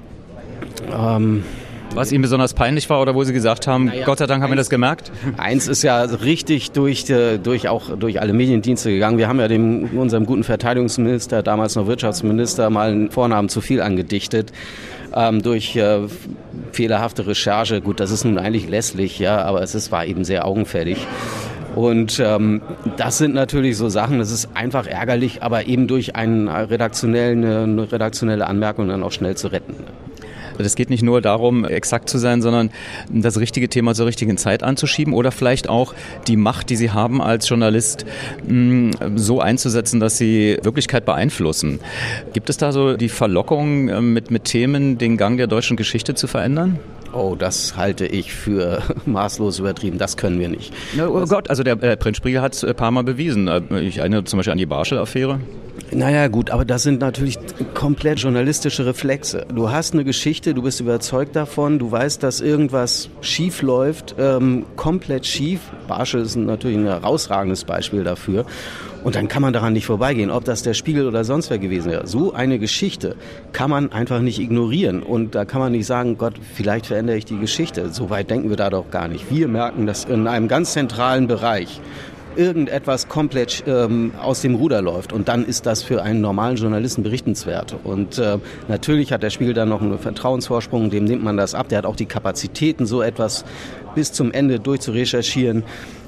Was Ihnen besonders peinlich war oder wo Sie gesagt haben, Gott sei Dank haben wir das gemerkt? Eins ist ja richtig durch alle Mediendienste gegangen. Wir haben ja unserem guten Verteidigungsminister, damals noch Wirtschaftsminister, mal einen Vornamen zu viel angedichtet. Durch fehlerhafte Recherche. Gut, das ist nun eigentlich lässlich, ja, aber war eben sehr augenfällig. Und das sind natürlich so Sachen, das ist einfach ärgerlich, aber eben durch eine redaktionelle Anmerkung dann auch schnell zu retten. Es geht nicht nur darum, exakt zu sein, sondern das richtige Thema zur richtigen Zeit anzuschieben oder vielleicht auch die Macht, die Sie haben als Journalist, so einzusetzen, dass Sie Wirklichkeit beeinflussen. Gibt es da so die Verlockung, mit Themen den Gang der deutschen Geschichte zu verändern? Oh, das halte ich für maßlos übertrieben. Das können wir nicht. Oh Gott, also der Printspiegel hat es ein paar Mal bewiesen. Ich erinnere zum Beispiel an die Barschel-Affäre. Naja gut, aber das sind natürlich komplett journalistische Reflexe. Du hast eine Geschichte, du bist überzeugt davon, du weißt, dass irgendwas schief läuft, komplett schief. Barschel ist natürlich ein herausragendes Beispiel dafür. Und dann kann man daran nicht vorbeigehen, ob das der Spiegel oder sonst wer gewesen wäre. So eine Geschichte kann man einfach nicht ignorieren. Und da kann man nicht sagen, Gott, vielleicht verändere ich die Geschichte. So weit denken wir da doch gar nicht. Wir merken, dass in einem ganz zentralen Bereich irgendetwas komplett aus dem Ruder läuft. Und dann ist das für einen normalen Journalisten berichtenswert. Und natürlich hat der Spiegel dann noch einen Vertrauensvorsprung, dem nimmt man das ab. Der hat auch die Kapazitäten, so etwas bis zum Ende durchzurecherchieren.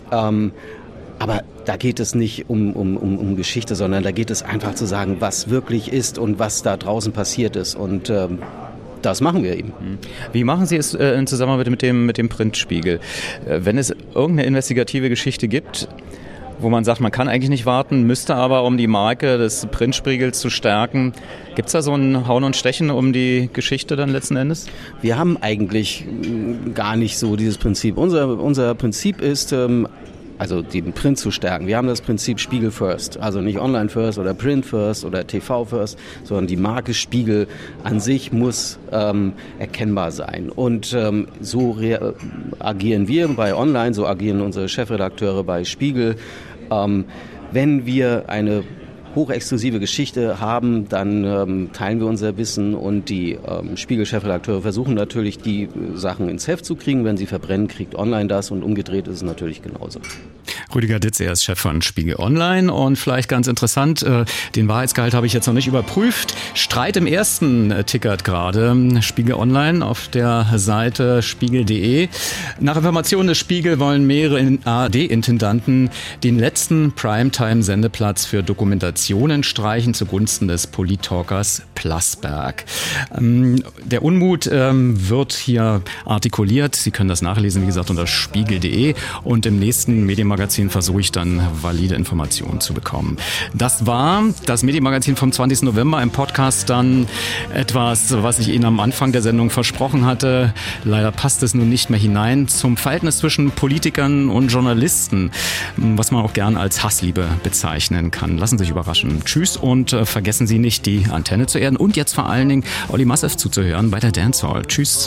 Aber da geht es nicht um Geschichte, sondern da geht es einfach zu sagen, was wirklich ist und was da draußen passiert ist. Und das machen wir eben. Wie machen Sie es in Zusammenarbeit mit dem Printspiegel? Wenn es irgendeine investigative Geschichte gibt, wo man sagt, man kann eigentlich nicht warten, müsste aber, um die Marke des Printspiegels zu stärken, gibt es da so ein Hauen und Stechen um die Geschichte dann letzten Endes? Wir haben eigentlich gar nicht so dieses Prinzip. Unser Prinzip ist, also den Print zu stärken. Wir haben das Prinzip Spiegel First, also nicht Online First oder Print First oder TV First, sondern die Marke Spiegel an sich muss erkennbar sein. Und so agieren wir bei Online, so agieren unsere Chefredakteure bei Spiegel. Wenn wir eine hochexklusive Geschichte haben, dann teilen wir unser Wissen und die Spiegel-Chefredakteure versuchen natürlich, die Sachen ins Heft zu kriegen. Wenn sie verbrennen, kriegt Online das und umgedreht ist es natürlich genauso. Rüdiger Ditz, er ist Chef von Spiegel Online und vielleicht ganz interessant, den Wahrheitsgehalt habe ich jetzt noch nicht überprüft. Streit im Ersten tickert gerade. Spiegel Online auf der Seite spiegel.de. Nach Informationen des Spiegel wollen mehrere ARD-Intendanten den letzten Primetime-Sendeplatz für Dokumentationen streichen zugunsten des Polit-Talkers Plasberg. Der Unmut wird hier artikuliert. Sie können das nachlesen, wie gesagt, unter spiegel.de und im nächsten Medienmagazin versuche ich dann valide Informationen zu bekommen. Das war das Medienmagazin vom 20. November. Im Podcast dann etwas, was ich Ihnen am Anfang der Sendung versprochen hatte. Leider passt es nun nicht mehr hinein zum Verhältnis zwischen Politikern und Journalisten, was man auch gern als Hassliebe bezeichnen kann. Lassen Sie sich überraschen. Tschüss und vergessen Sie nicht, die Antenne zu erden und jetzt vor allen Dingen Olli Masseff zuzuhören bei der Dancehall. Tschüss.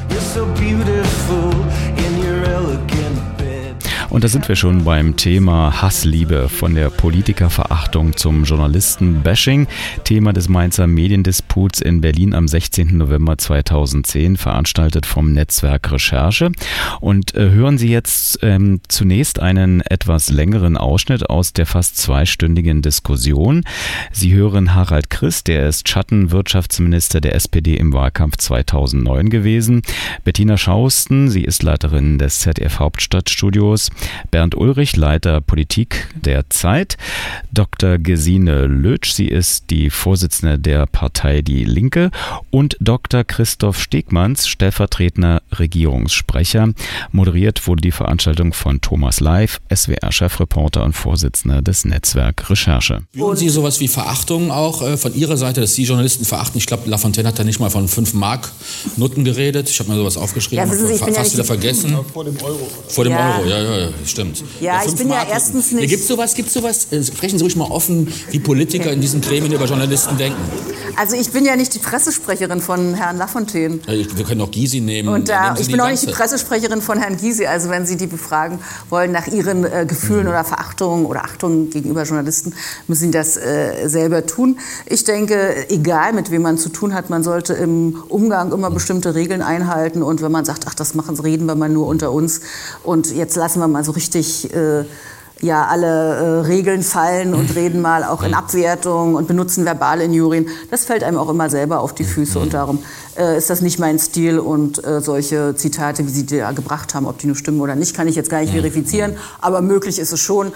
Und da sind wir schon beim Thema Hassliebe, von der Politikerverachtung zum Journalistenbashing. Thema des Mainzer Mediendisputs in Berlin am 16. November 2010, veranstaltet vom Netzwerk Recherche. Und hören Sie jetzt zunächst einen etwas längeren Ausschnitt aus der fast zweistündigen Diskussion. Sie hören Harald Christ, der ist Schattenwirtschaftsminister der SPD im Wahlkampf 2009 gewesen. Bettina Schausten, sie ist Leiterin des ZDF Hauptstadtstudios. Bernd Ulrich, Leiter Politik der Zeit. Dr. Gesine Lötsch, sie ist die Vorsitzende der Partei Die Linke. Und Dr. Christoph Stegmanns, stellvertretender Regierungssprecher. Moderiert wurde die Veranstaltung von Thomas Leif, SWR-Chefreporter und Vorsitzender des Netzwerk Recherche. Spüren Sie sowas wie Verachtung auch von Ihrer Seite, dass Sie Journalisten verachten? Ich glaube, Lafontaine hat da nicht mal von 5 Mark Noten geredet. Ich habe mir sowas aufgeschrieben, ja, Sie, fast wieder vergessen. Vor dem Euro. Vor dem Euro, ja, stimmt. Ja, ich bin ja erstens nicht... Gibt's sowas? Sprechen Sie ruhig mal offen, wie Politiker in diesen Gremien über Journalisten denken. Also ich bin ja nicht die Pressesprecherin von Herrn Lafontaine. Ja, wir können auch Gysi nehmen. Und ich bin auch nicht die Pressesprecherin von Herrn Gysi. Also wenn Sie die befragen wollen nach Ihren Gefühlen oder Verachtungen oder Achtungen gegenüber Journalisten, müssen Sie das selber tun. Ich denke, egal mit wem man zu tun hat, man sollte im Umgang immer bestimmte Regeln einhalten. Und wenn man sagt, ach, reden wir mal nur unter uns und jetzt lassen wir mal so richtig alle Regeln fallen und reden mal auch in Abwertung und benutzen verbale Injurien. Das fällt einem auch immer selber auf die Füße und darum ist das nicht mein Stil und solche Zitate, wie Sie da gebracht haben, ob die nur stimmen oder nicht, kann ich jetzt gar nicht verifizieren, aber möglich ist es schon.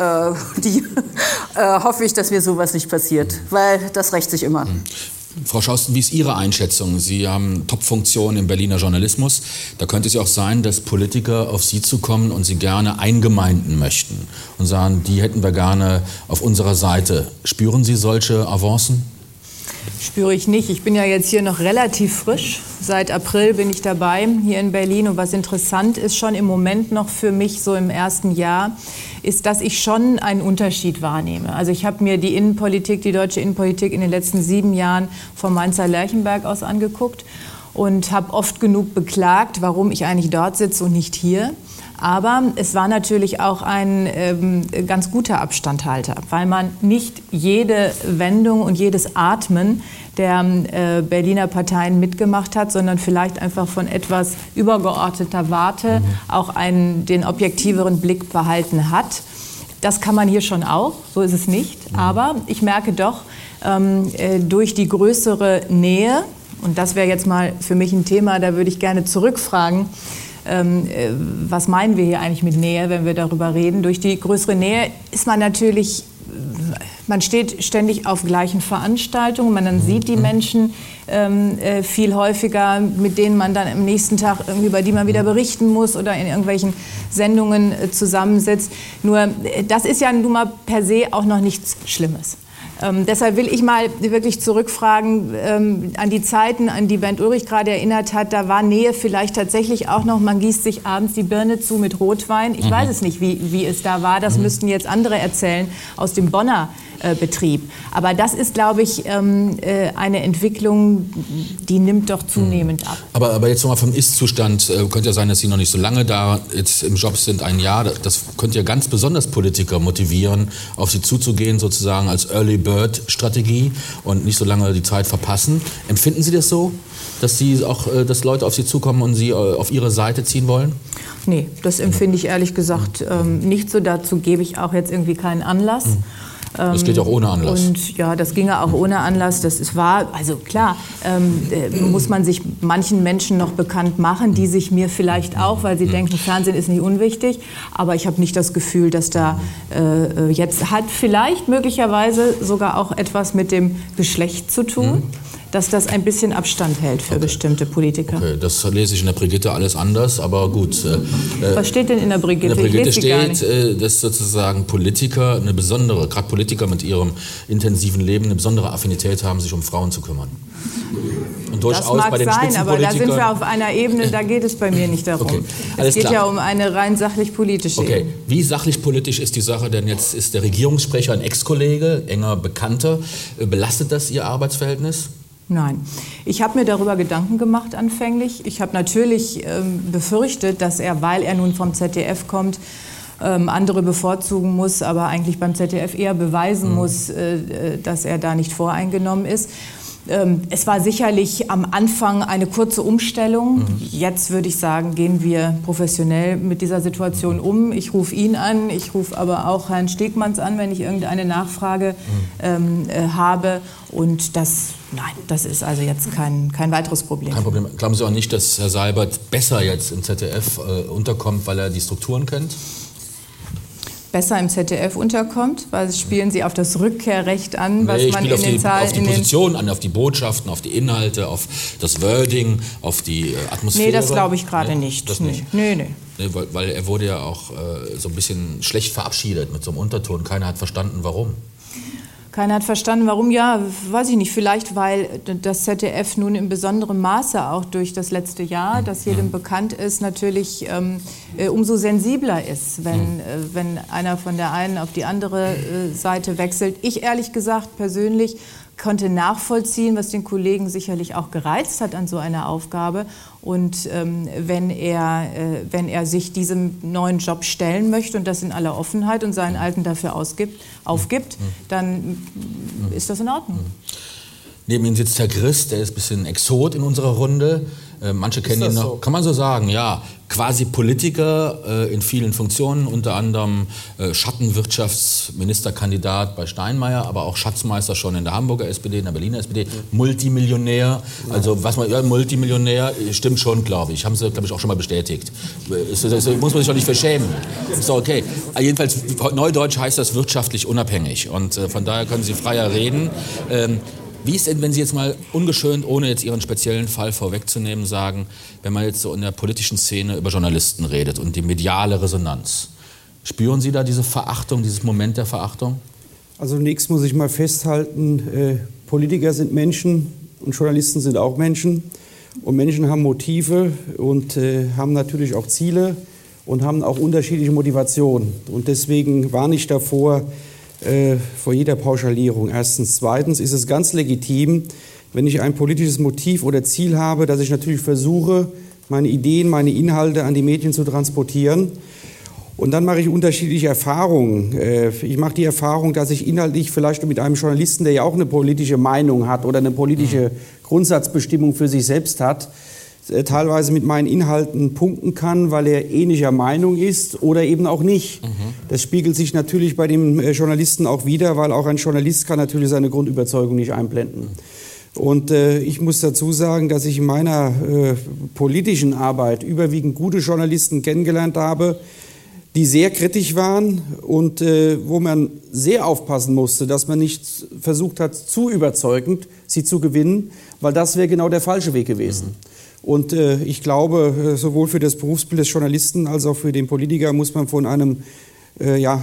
Hoffe ich, dass mir sowas nicht passiert, weil das rächt sich immer. Frau Schausten, wie ist Ihre Einschätzung? Sie haben Top-Funktionen im Berliner Journalismus. Da könnte es ja auch sein, dass Politiker auf Sie zukommen und Sie gerne eingemeinden möchten und sagen, die hätten wir gerne auf unserer Seite. Spüren Sie solche Avancen? Spüre ich nicht. Ich bin ja jetzt hier noch relativ frisch. Seit April bin ich dabei hier in Berlin. Und was interessant ist schon im Moment noch für mich so im ersten Jahr, ist, dass ich schon einen Unterschied wahrnehme. Also ich habe mir die deutsche Innenpolitik in den letzten 7 Jahren vom Mainzer Lerchenberg aus angeguckt und habe oft genug beklagt, warum ich eigentlich dort sitze und nicht hier. Aber es war natürlich auch ein ganz guter Abstandhalter, weil man nicht jede Wendung und jedes Atmen der Berliner Parteien mitgemacht hat, sondern vielleicht einfach von etwas übergeordneter Warte auch den objektiveren Blick behalten hat. Das kann man hier schon auch, so ist es nicht. Aber ich merke doch, durch die größere Nähe, und das wäre jetzt mal für mich ein Thema, da würde ich gerne zurückfragen, was meinen wir hier eigentlich mit Nähe, wenn wir darüber reden? Durch die größere Nähe ist man natürlich, man steht ständig auf gleichen Veranstaltungen, man sieht die Menschen viel häufiger, mit denen man dann am nächsten Tag über die man wieder berichten muss oder in irgendwelchen Sendungen zusammensitzt. Nur das ist ja nun mal per se auch noch nichts Schlimmes. Deshalb will ich mal wirklich zurückfragen an die Zeiten, an die Bernd Ulrich gerade erinnert hat. Da war Nähe vielleicht tatsächlich auch noch, man gießt sich abends die Birne zu mit Rotwein. Ich weiß es nicht, wie es da war. Das müssten jetzt andere erzählen aus dem Bonner betrieb. Aber das ist, glaube ich, eine Entwicklung, die nimmt doch zunehmend ab. Aber jetzt nochmal vom Ist-Zustand, könnte ja sein, dass Sie noch nicht so lange da jetzt im Job sind, ein Jahr. Das könnte ja ganz besonders Politiker motivieren, auf sie zuzugehen, sozusagen als Early Bird Strategie und nicht so lange die Zeit verpassen. Empfinden Sie das so, dass dass Leute auf Sie zukommen und Sie auf Ihre Seite ziehen wollen? Nee, das empfinde ich ehrlich gesagt nicht so. Dazu gebe ich auch jetzt irgendwie keinen Anlass. Das geht auch ohne Anlass. Und ja, das ginge auch ohne Anlass. Also klar, muss man sich manchen Menschen noch bekannt machen, die sich mir vielleicht auch, weil sie denken, Fernsehen ist nicht unwichtig. Aber ich habe nicht das Gefühl, dass da jetzt hat vielleicht möglicherweise sogar auch etwas mit dem Geschlecht zu tun. Dass das ein bisschen Abstand hält für bestimmte Politiker. Okay, das lese ich in der Brigitte alles anders, aber gut. Was steht denn in der Brigitte? In der Brigitte steht, dass sozusagen Politiker gerade Politiker mit ihrem intensiven Leben eine besondere Affinität haben, sich um Frauen zu kümmern. Und das mag bei den sein, aber da sind wir auf einer Ebene, da geht es bei mir nicht darum. Okay, es geht ja um eine rein sachlich-politische Ebene. Wie sachlich-politisch ist die Sache? Denn jetzt ist der Regierungssprecher ein Ex-Kollege, enger Bekannter. Belastet das Ihr Arbeitsverhältnis? Nein. Ich habe mir darüber Gedanken gemacht anfänglich. Ich habe natürlich befürchtet, dass er, weil er nun vom ZDF kommt, andere bevorzugen muss, aber eigentlich beim ZDF eher beweisen muss, dass er da nicht voreingenommen ist. Es war sicherlich am Anfang eine kurze Umstellung. Jetzt würde ich sagen, gehen wir professionell mit dieser Situation um. Ich rufe ihn an, ich rufe aber auch Herrn Stegmanns an, wenn ich irgendeine Nachfrage habe. Und das ist also jetzt kein weiteres Problem. Kein Problem. Glauben Sie auch nicht, dass Herr Seibert besser jetzt im ZDF unterkommt, weil er die Strukturen kennt? Besser im ZDF unterkommt, weil spielen Sie auf das Rückkehrrecht an, was man in den Zahlen... auf die Positionen an, auf die Botschaften, auf die Inhalte, auf das Wording, auf die Atmosphäre. Nee, das glaube ich gerade nicht. Das nicht? Nee. Weil er wurde ja auch so ein bisschen schlecht verabschiedet mit so einem Unterton. Keiner hat verstanden, warum. Keiner hat verstanden, warum. Ja, weiß ich nicht. Vielleicht, weil das ZDF nun in besonderem Maße auch durch das letzte Jahr, das jedem bekannt ist, natürlich umso sensibler ist, wenn einer von der einen auf die andere Seite wechselt. Ich ehrlich gesagt persönlich konnte nachvollziehen, was den Kollegen sicherlich auch gereizt hat an so einer Aufgabe. Und wenn er sich diesem neuen Job stellen möchte und das in aller Offenheit und seinen alten dafür aufgibt, dann ist das in Ordnung. Neben Ihnen sitzt Herr Grist, der ist ein bisschen Exot in unserer Runde. Manche kennen ihn noch, so? Kann man so sagen, ja. Quasi Politiker in vielen Funktionen, unter anderem Schattenwirtschaftsministerkandidat bei Steinmeier, aber auch Schatzmeister schon in der Hamburger SPD, in der Berliner SPD, Multimillionär. Also Multimillionär stimmt schon, glaube ich. Haben Sie, glaube ich, auch schon mal bestätigt. Das muss man sich doch nicht verschämen. Ist doch okay. Jedenfalls, neudeutsch heißt das wirtschaftlich unabhängig. Und von daher können Sie freier reden. Wie ist denn, wenn Sie jetzt mal ungeschönt, ohne jetzt Ihren speziellen Fall vorwegzunehmen, sagen, wenn man jetzt so in der politischen Szene über Journalisten redet und die mediale Resonanz, spüren Sie da diese Verachtung, dieses Moment der Verachtung? Also zunächst muss ich mal festhalten, Politiker sind Menschen und Journalisten sind auch Menschen. Und Menschen haben Motive und haben natürlich auch Ziele und haben auch unterschiedliche Motivationen. Und deswegen warne ich davor, vor jeder Pauschalierung. Erstens. Zweitens ist es ganz legitim, wenn ich ein politisches Motiv oder Ziel habe, dass ich natürlich versuche, meine Ideen, meine Inhalte an die Medien zu transportieren. Und dann mache ich unterschiedliche Erfahrungen. Ich mache die Erfahrung, dass ich inhaltlich vielleicht mit einem Journalisten, der ja auch eine politische Meinung hat oder eine politische Grundsatzbestimmung für sich selbst hat, teilweise mit meinen Inhalten punkten kann, weil er ähnlicher Meinung ist oder eben auch nicht. Das spiegelt sich natürlich bei dem Journalisten auch wider, weil auch ein Journalist kann natürlich seine Grundüberzeugung nicht einblenden. Und ich muss dazu sagen, dass ich in meiner politischen Arbeit überwiegend gute Journalisten kennengelernt habe, die sehr kritisch waren und wo man sehr aufpassen musste, dass man nicht versucht hat, zu überzeugend sie zu gewinnen, weil das wäre genau der falsche Weg gewesen. Und ich glaube, sowohl für das Berufsbild des Journalisten als auch für den Politiker muss man von einem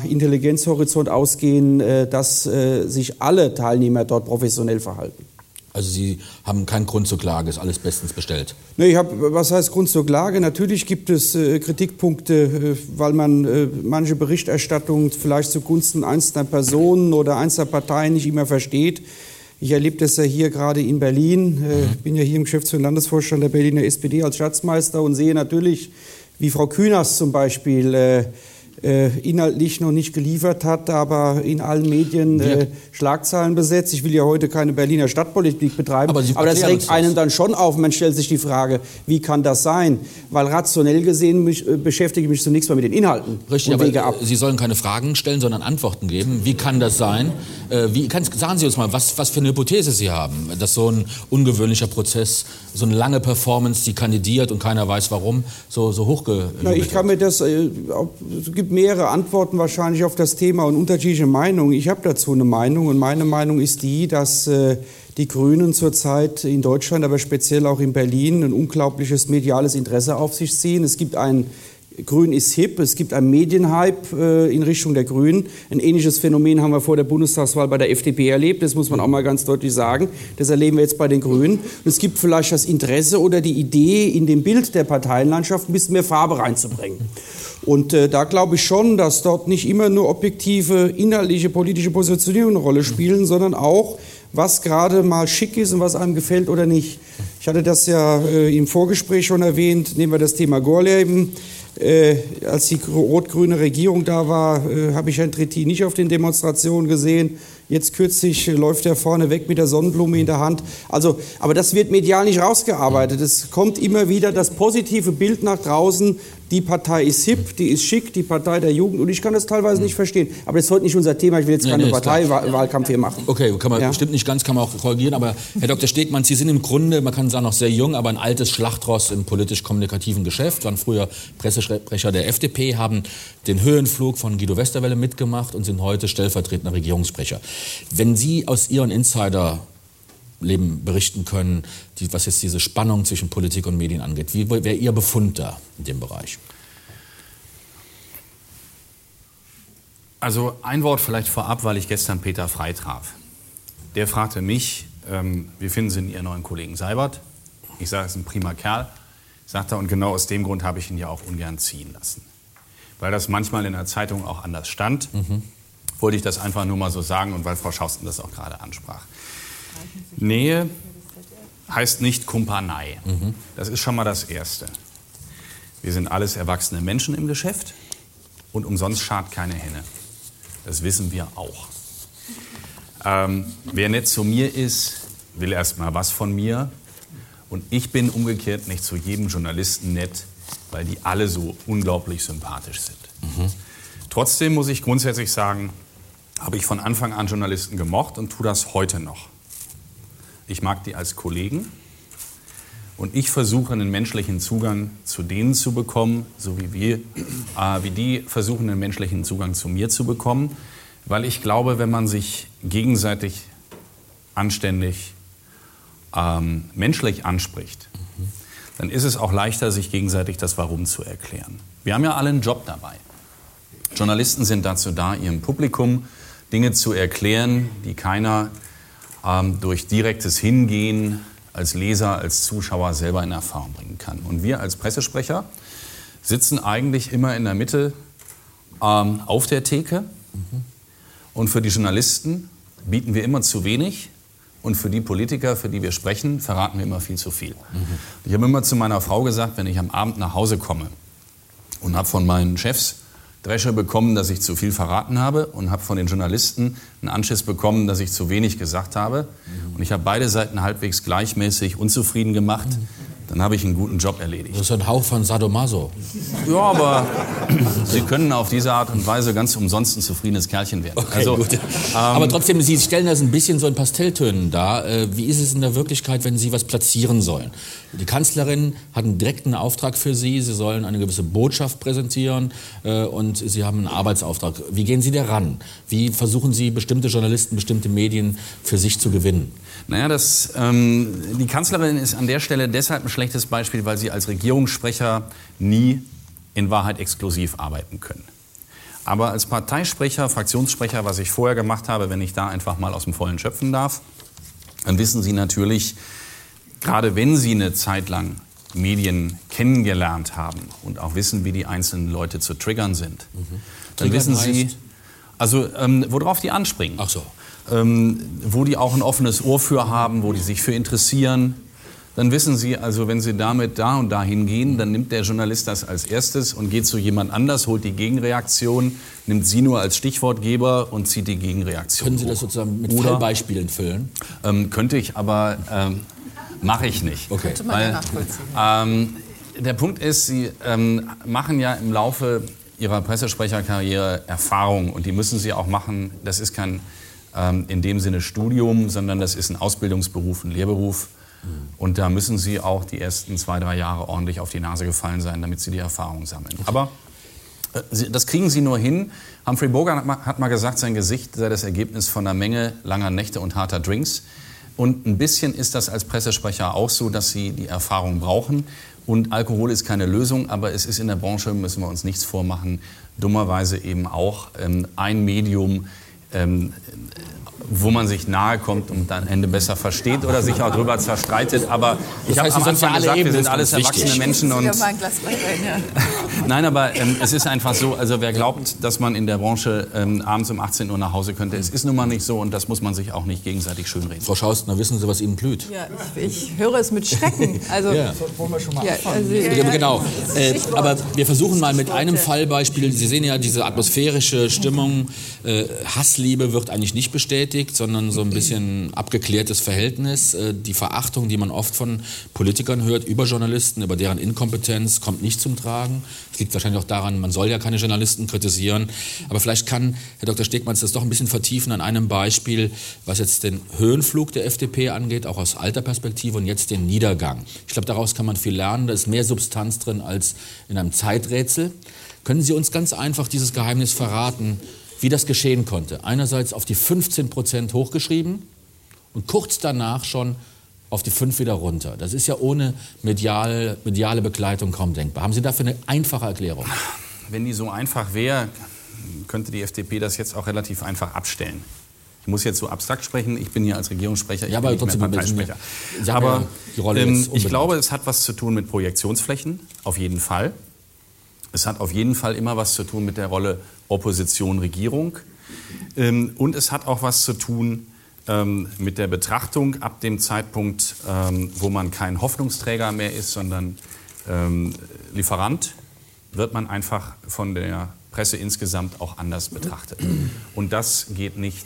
Intelligenzhorizont ausgehen, dass sich alle Teilnehmer dort professionell verhalten. Also Sie haben keinen Grund zur Klage, ist alles bestens bestellt. Nee, was heißt Grund zur Klage? Natürlich gibt es Kritikpunkte, weil man manche Berichterstattung vielleicht zugunsten einzelner Personen oder einzelner Parteien nicht immer versteht. Ich erlebe das ja hier gerade in Berlin. Ich bin ja hier im Geschäftsführenden Landesvorstand der Berliner SPD als Schatzmeister und sehe natürlich, wie Frau Künast zum Beispiel inhaltlich noch nicht geliefert hat, aber in allen Medien Schlagzeilen besetzt. Ich will ja heute keine Berliner Stadtpolitik betreiben, aber das regt einen dann schon auf. Man stellt sich die Frage, wie kann das sein? Weil rationell gesehen beschäftige ich mich zunächst mal mit den Inhalten. Richtig, aber Sie sollen keine Fragen stellen, sondern Antworten geben. Wie kann das sein? Sagen Sie uns mal, was für eine Hypothese Sie haben, dass so ein ungewöhnlicher Prozess, so eine lange Performance, die kandidiert und keiner weiß warum, so hochgelobelt wird. Ich kann mir das, es gibt mehrere Antworten wahrscheinlich auf das Thema und unterschiedliche Meinungen. Ich habe dazu eine Meinung und meine Meinung ist die, dass die Grünen zurzeit in Deutschland, aber speziell auch in Berlin, ein unglaubliches mediales Interesse auf sich ziehen. Es gibt Grün ist hip, es gibt einen Medienhype in Richtung der Grünen. Ein ähnliches Phänomen haben wir vor der Bundestagswahl bei der FDP erlebt, das muss man auch mal ganz deutlich sagen. Das erleben wir jetzt bei den Grünen. Und es gibt vielleicht das Interesse oder die Idee, in dem Bild der Parteienlandschaft ein bisschen mehr Farbe reinzubringen. Und da glaube ich schon, dass dort nicht immer nur objektive, inhaltliche, politische Positionierungen eine Rolle spielen, sondern auch, was gerade mal schick ist und was einem gefällt oder nicht. Ich hatte das ja im Vorgespräch schon erwähnt, nehmen wir das Thema Gorleben. Als die rot-grüne Regierung da war, habe ich Herrn Trittin nicht auf den Demonstrationen gesehen. Jetzt kürzlich läuft er vorne weg mit der Sonnenblume in der Hand. Also, aber das wird medial nicht rausgearbeitet. Es kommt immer wieder das positive Bild nach draußen. Die Partei ist hip, die ist schick, die Partei der Jugend. Und ich kann das teilweise nicht verstehen. Aber das ist heute nicht unser Thema. Ich will jetzt keine Parteiwahlkampf hier machen. Okay, stimmt nicht ganz, kann man auch korrigieren. Aber Herr Dr. Stegmann, Sie sind im Grunde, man kann sagen, noch sehr jung, aber ein altes Schlachtross im politisch-kommunikativen Geschäft. Waren früher Pressesprecher der FDP, haben den Höhenflug von Guido Westerwelle mitgemacht und sind heute stellvertretender Regierungssprecher. Wenn Sie aus Ihren Insiderleben berichten können, was jetzt diese Spannung zwischen Politik und Medien angeht, wie wäre Ihr Befund da in dem Bereich? Also ein Wort vielleicht vorab, weil ich gestern Peter Frey traf. Der fragte mich, wie finden Sie Ihren neuen Kollegen Seibert? Ich sage, er ist ein prima Kerl. Sagt er, und genau aus dem Grund habe ich ihn ja auch ungern ziehen lassen. Weil das manchmal in der Zeitung auch anders stand, wollte ich das einfach nur mal so sagen und weil Frau Schausten das auch gerade ansprach. Nähe heißt nicht Kumpanei. Das ist schon mal das Erste. Wir sind alles erwachsene Menschen im Geschäft und umsonst schadet keine Henne. Das wissen wir auch. Wer nett zu mir ist, will erst mal was von mir. Und ich bin umgekehrt nicht zu jedem Journalisten nett, weil die alle so unglaublich sympathisch sind. Trotzdem muss ich grundsätzlich sagen, habe ich von Anfang an Journalisten gemocht und tue das heute noch. Ich mag die als Kollegen und ich versuche einen menschlichen Zugang zu denen zu bekommen, so wie die versuchen einen menschlichen Zugang zu mir zu bekommen, weil ich glaube, wenn man sich gegenseitig anständig menschlich anspricht, dann ist es auch leichter, sich gegenseitig das Warum zu erklären. Wir haben ja alle einen Job dabei. Journalisten sind dazu da, ihrem Publikum Dinge zu erklären, die keiner durch direktes Hingehen als Leser, als Zuschauer selber in Erfahrung bringen kann. Und wir als Pressesprecher sitzen eigentlich immer in der Mitte auf der Theke. Und für die Journalisten bieten wir immer zu wenig. Und für die Politiker, für die wir sprechen, verraten wir immer viel zu viel. Ich habe immer zu meiner Frau gesagt, wenn ich am Abend nach Hause komme und habe von meinen Chefs Dresche bekommen, dass ich zu viel verraten habe und habe von den Journalisten einen Anschiss bekommen, dass ich zu wenig gesagt habe. Und ich habe beide Seiten halbwegs gleichmäßig unzufrieden gemacht. Dann habe ich einen guten Job erledigt. Das ist ein Hauch von Sadomaso. Ja, aber Sie können auf diese Art und Weise ganz umsonst ein zufriedenes Kerlchen werden. Okay, also, aber trotzdem, Sie stellen das ein bisschen so in Pastelltönen dar. Wie ist es in der Wirklichkeit, wenn Sie was platzieren sollen? Die Kanzlerin hat einen direkten Auftrag für Sie. Sie sollen eine gewisse Botschaft präsentieren und Sie haben einen Arbeitsauftrag. Wie gehen Sie da ran? Wie versuchen Sie, bestimmte Journalisten, bestimmte Medien für sich zu gewinnen? Naja, die Kanzlerin ist an der Stelle deshalb ein schlechtes Beispiel, weil sie als Regierungssprecher nie in Wahrheit exklusiv arbeiten können. Aber als Parteisprecher, Fraktionssprecher, was ich vorher gemacht habe, wenn ich da einfach mal aus dem Vollen schöpfen darf, dann wissen Sie natürlich, gerade wenn Sie eine Zeit lang Medien kennengelernt haben und auch wissen, wie die einzelnen Leute zu triggern sind, dann wissen Sie, also worauf die anspringen. Ach so. Wo die auch ein offenes Ohr für haben, wo die sich für interessieren. Dann wissen Sie, also wenn Sie damit da und da hingehen, dann nimmt der Journalist das als erstes und geht zu jemand anders, holt die Gegenreaktion, nimmt Sie nur als Stichwortgeber und zieht die Gegenreaktion. Können Sie das sozusagen mit Fallbeispielen füllen? Könnte ich, aber mache ich nicht. Okay. Könnte man ja nachvollziehen. Der Punkt ist, Sie machen ja im Laufe Ihrer Pressesprecherkarriere Erfahrungen und die müssen Sie auch machen. Das ist kein in dem Sinne Studium, sondern das ist ein Ausbildungsberuf, ein Lehrberuf. Und da müssen Sie auch die ersten 2-3 Jahre ordentlich auf die Nase gefallen sein, damit Sie die Erfahrung sammeln. Okay. Aber das kriegen Sie nur hin. Humphrey Bogart hat mal gesagt, sein Gesicht sei das Ergebnis von einer Menge langer Nächte und harter Drinks. Und ein bisschen ist das als Pressesprecher auch so, dass Sie die Erfahrung brauchen. Und Alkohol ist keine Lösung, aber es ist in der Branche, müssen wir uns nichts vormachen, dummerweise eben auch ein Medium, wo man sich nahe kommt und dann am Ende besser versteht oder sich auch drüber zerstreitet. Aber ich habe am Anfang gesagt, wir sind alles erwachsene Menschen. Und nein, aber es ist einfach so, also wer glaubt, dass man in der Branche abends um 18 Uhr nach Hause könnte, es ist nun mal nicht so und das muss man sich auch nicht gegenseitig schönreden. Frau Schaustner, wissen Sie, was Ihnen blüht? Ja, ich höre es mit Schrecken. Also, ja. Wollen wir schon mal genau. Aber wir versuchen mal mit einem Fallbeispiel. Sie sehen ja diese atmosphärische Stimmung. Hassliebe wird eigentlich nicht bestätigt, sondern so ein bisschen abgeklärtes Verhältnis. Die Verachtung, die man oft von Politikern hört über Journalisten, über deren Inkompetenz, kommt nicht zum Tragen. Das liegt wahrscheinlich auch daran, man soll ja keine Journalisten kritisieren. Aber vielleicht kann Herr Dr. Stegmanns das doch ein bisschen vertiefen an einem Beispiel, was jetzt den Höhenflug der FDP angeht, auch aus alter Perspektive, und jetzt den Niedergang. Ich glaube, daraus kann man viel lernen. Da ist mehr Substanz drin als in einem Zeiträtsel. Können Sie uns ganz einfach dieses Geheimnis verraten, wie das geschehen konnte? Einerseits auf die 15% hochgeschrieben und kurz danach schon auf die 5 wieder runter. Das ist ja ohne mediale Begleitung kaum denkbar. Haben Sie dafür eine einfache Erklärung? Wenn die so einfach wäre, könnte die FDP das jetzt auch relativ einfach abstellen. Ich muss jetzt so abstrakt sprechen, ich bin hier als Regierungssprecher, ich bin nicht mehr Parteisprecher. Aber ich glaube, es hat was zu tun mit Projektionsflächen, auf jeden Fall. Es hat auf jeden Fall immer was zu tun mit der Rolle Opposition, Regierung. Und es hat auch was zu tun mit der Betrachtung ab dem Zeitpunkt, wo man kein Hoffnungsträger mehr ist, sondern Lieferant, wird man einfach von der Presse insgesamt auch anders betrachtet. Und das geht nicht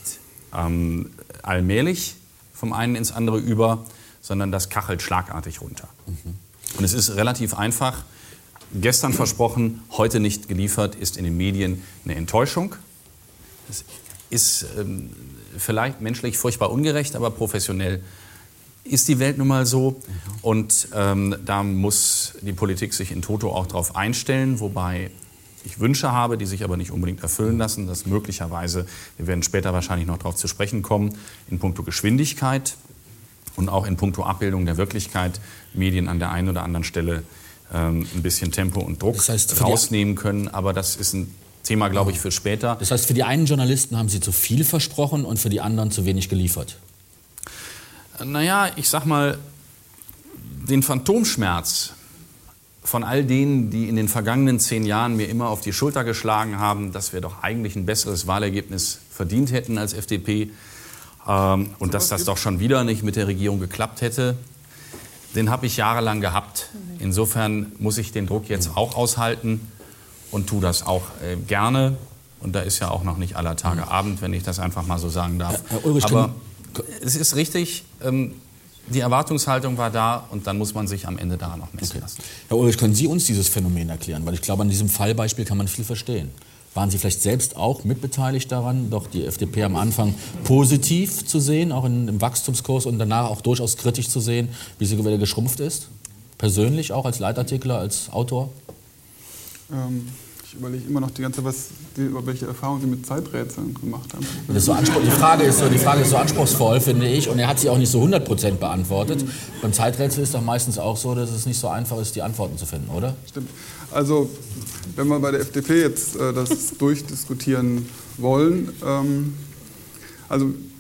allmählich vom einen ins andere über, sondern das kachelt schlagartig runter. Und es ist relativ einfach. Gestern versprochen, heute nicht geliefert, ist in den Medien eine Enttäuschung. Das ist vielleicht menschlich furchtbar ungerecht, aber professionell ist die Welt nun mal so. Und da muss die Politik sich in toto auch darauf einstellen, wobei ich Wünsche habe, die sich aber nicht unbedingt erfüllen lassen, dass möglicherweise, wir werden später wahrscheinlich noch darauf zu sprechen kommen, in puncto Geschwindigkeit und auch in puncto Abbildung der Wirklichkeit Medien an der einen oder anderen Stelle ein bisschen Tempo und Druck rausnehmen können. Aber das ist ein Thema, glaube ich, für später. Das heißt, für die einen Journalisten haben Sie zu viel versprochen und für die anderen zu wenig geliefert? Naja, ich sag mal, den Phantomschmerz von all denen, die in den vergangenen 10 Jahren mir immer auf die Schulter geschlagen haben, dass wir doch eigentlich ein besseres Wahlergebnis verdient hätten als FDP und dass das doch schon wieder nicht mit der Regierung geklappt hätte, den habe ich jahrelang gehabt. Insofern muss ich den Druck jetzt auch aushalten und tue das auch gerne. Und da ist ja auch noch nicht aller Tage Abend, wenn ich das einfach mal so sagen darf. Herr Ulrich, aber es ist richtig, die Erwartungshaltung war da und dann muss man sich am Ende daran auch messen lassen. Herr Ulrich, können Sie uns dieses Phänomen erklären? Weil ich glaube, an diesem Fallbeispiel kann man viel verstehen. Waren Sie vielleicht selbst auch mitbeteiligt daran, doch die FDP am Anfang positiv zu sehen, auch im Wachstumskurs und danach auch durchaus kritisch zu sehen, wie sie wieder geschrumpft ist? Persönlich auch als Leitartikler, als Autor? Ich überlege immer noch die ganze Zeit, welche Erfahrungen Sie mit Zeiträtseln gemacht haben. Das ist so die Frage ist so anspruchsvoll, finde ich, und er hat sie auch nicht so 100% beantwortet. Beim Zeiträtsel ist doch meistens auch so, dass es nicht so einfach ist, die Antworten zu finden, oder? Stimmt. Also, wenn wir bei der FDP jetzt das durchdiskutieren wollen, also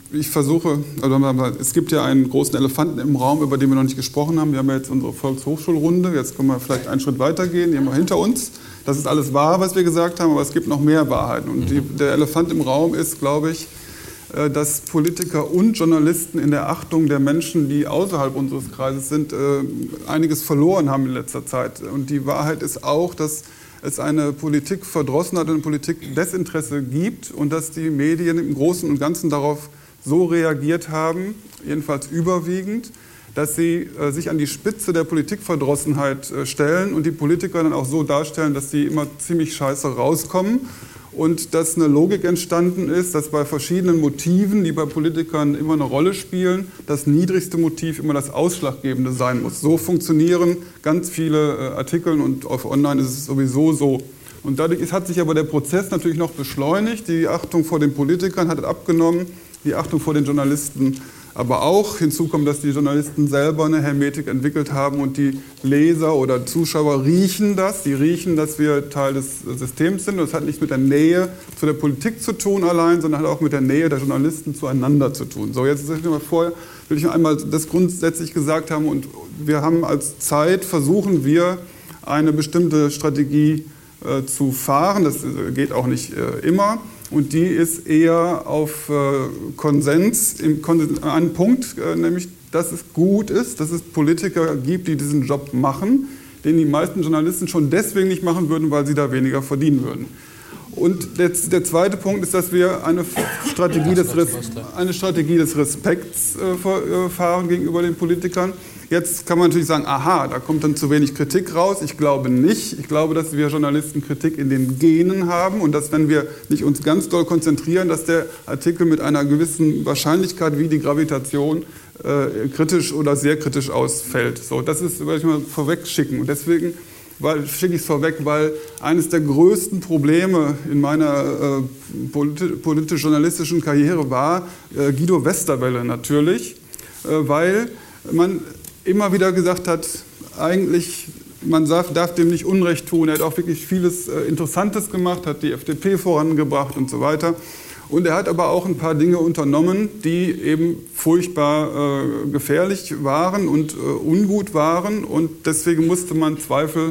ich versuche, es gibt ja einen großen Elefanten im Raum, über den wir noch nicht gesprochen haben. Wir haben ja jetzt unsere Volkshochschulrunde, jetzt können wir vielleicht einen Schritt weiter gehen, die haben wir hinter uns. Das ist alles wahr, was wir gesagt haben, aber es gibt noch mehr Wahrheiten. Und der Elefant im Raum ist, glaube ich, dass Politiker und Journalisten in der Achtung der Menschen, die außerhalb unseres Kreises sind, einiges verloren haben in letzter Zeit. Und die Wahrheit ist auch, dass es eine Politikverdrossenheit und ein Politikdesinteresse gibt und dass die Medien im Großen und Ganzen darauf so reagiert haben, jedenfalls überwiegend, dass sie sich an die Spitze der Politikverdrossenheit stellen und die Politiker dann auch so darstellen, dass sie immer ziemlich scheiße rauskommen und dass eine Logik entstanden ist, dass bei verschiedenen Motiven, die bei Politikern immer eine Rolle spielen, das niedrigste Motiv immer das Ausschlaggebende sein muss. So funktionieren ganz viele Artikel und auf Online ist es sowieso so. Und dadurch hat sich aber der Prozess natürlich noch beschleunigt. Die Achtung vor den Politikern hat abgenommen, die Achtung vor den Journalisten aber auch. Hinzu kommt, dass die Journalisten selber eine Hermetik entwickelt haben und die Leser oder Zuschauer riechen das. Die riechen, dass wir Teil des Systems sind. Das hat nicht mit der Nähe zu der Politik zu tun allein, sondern hat auch mit der Nähe der Journalisten zueinander zu tun. So, jetzt will ich noch einmal das grundsätzlich gesagt haben. Und wir haben als Zeit, versuchen wir, eine bestimmte Strategie zu fahren. Das geht auch nicht immer. Und die ist eher auf Konsens, an einem Punkt, nämlich, dass es gut ist, dass es Politiker gibt, die diesen Job machen, den die meisten Journalisten schon deswegen nicht machen würden, weil sie da weniger verdienen würden. Und der zweite Punkt ist, dass wir eine Strategie des Respekts fahren gegenüber den Politikern. Jetzt kann man natürlich sagen, aha, da kommt dann zu wenig Kritik raus. Ich glaube nicht. Ich glaube, dass wir Journalisten Kritik in den Genen haben und dass, wenn wir nicht uns ganz doll konzentrieren, dass der Artikel mit einer gewissen Wahrscheinlichkeit wie die Gravitation kritisch oder sehr kritisch ausfällt. So, das ist, würde ich mal vorweg schicken. Und deswegen schicke ich es vorweg, weil eines der größten Probleme in meiner politisch-journalistischen Karriere war Guido Westerwelle natürlich, weil man immer wieder gesagt hat, eigentlich, man darf dem nicht Unrecht tun. Er hat auch wirklich vieles Interessantes gemacht, hat die FDP vorangebracht und so weiter. Und er hat aber auch ein paar Dinge unternommen, die eben furchtbar gefährlich waren und ungut waren. Und deswegen musste man Zweifel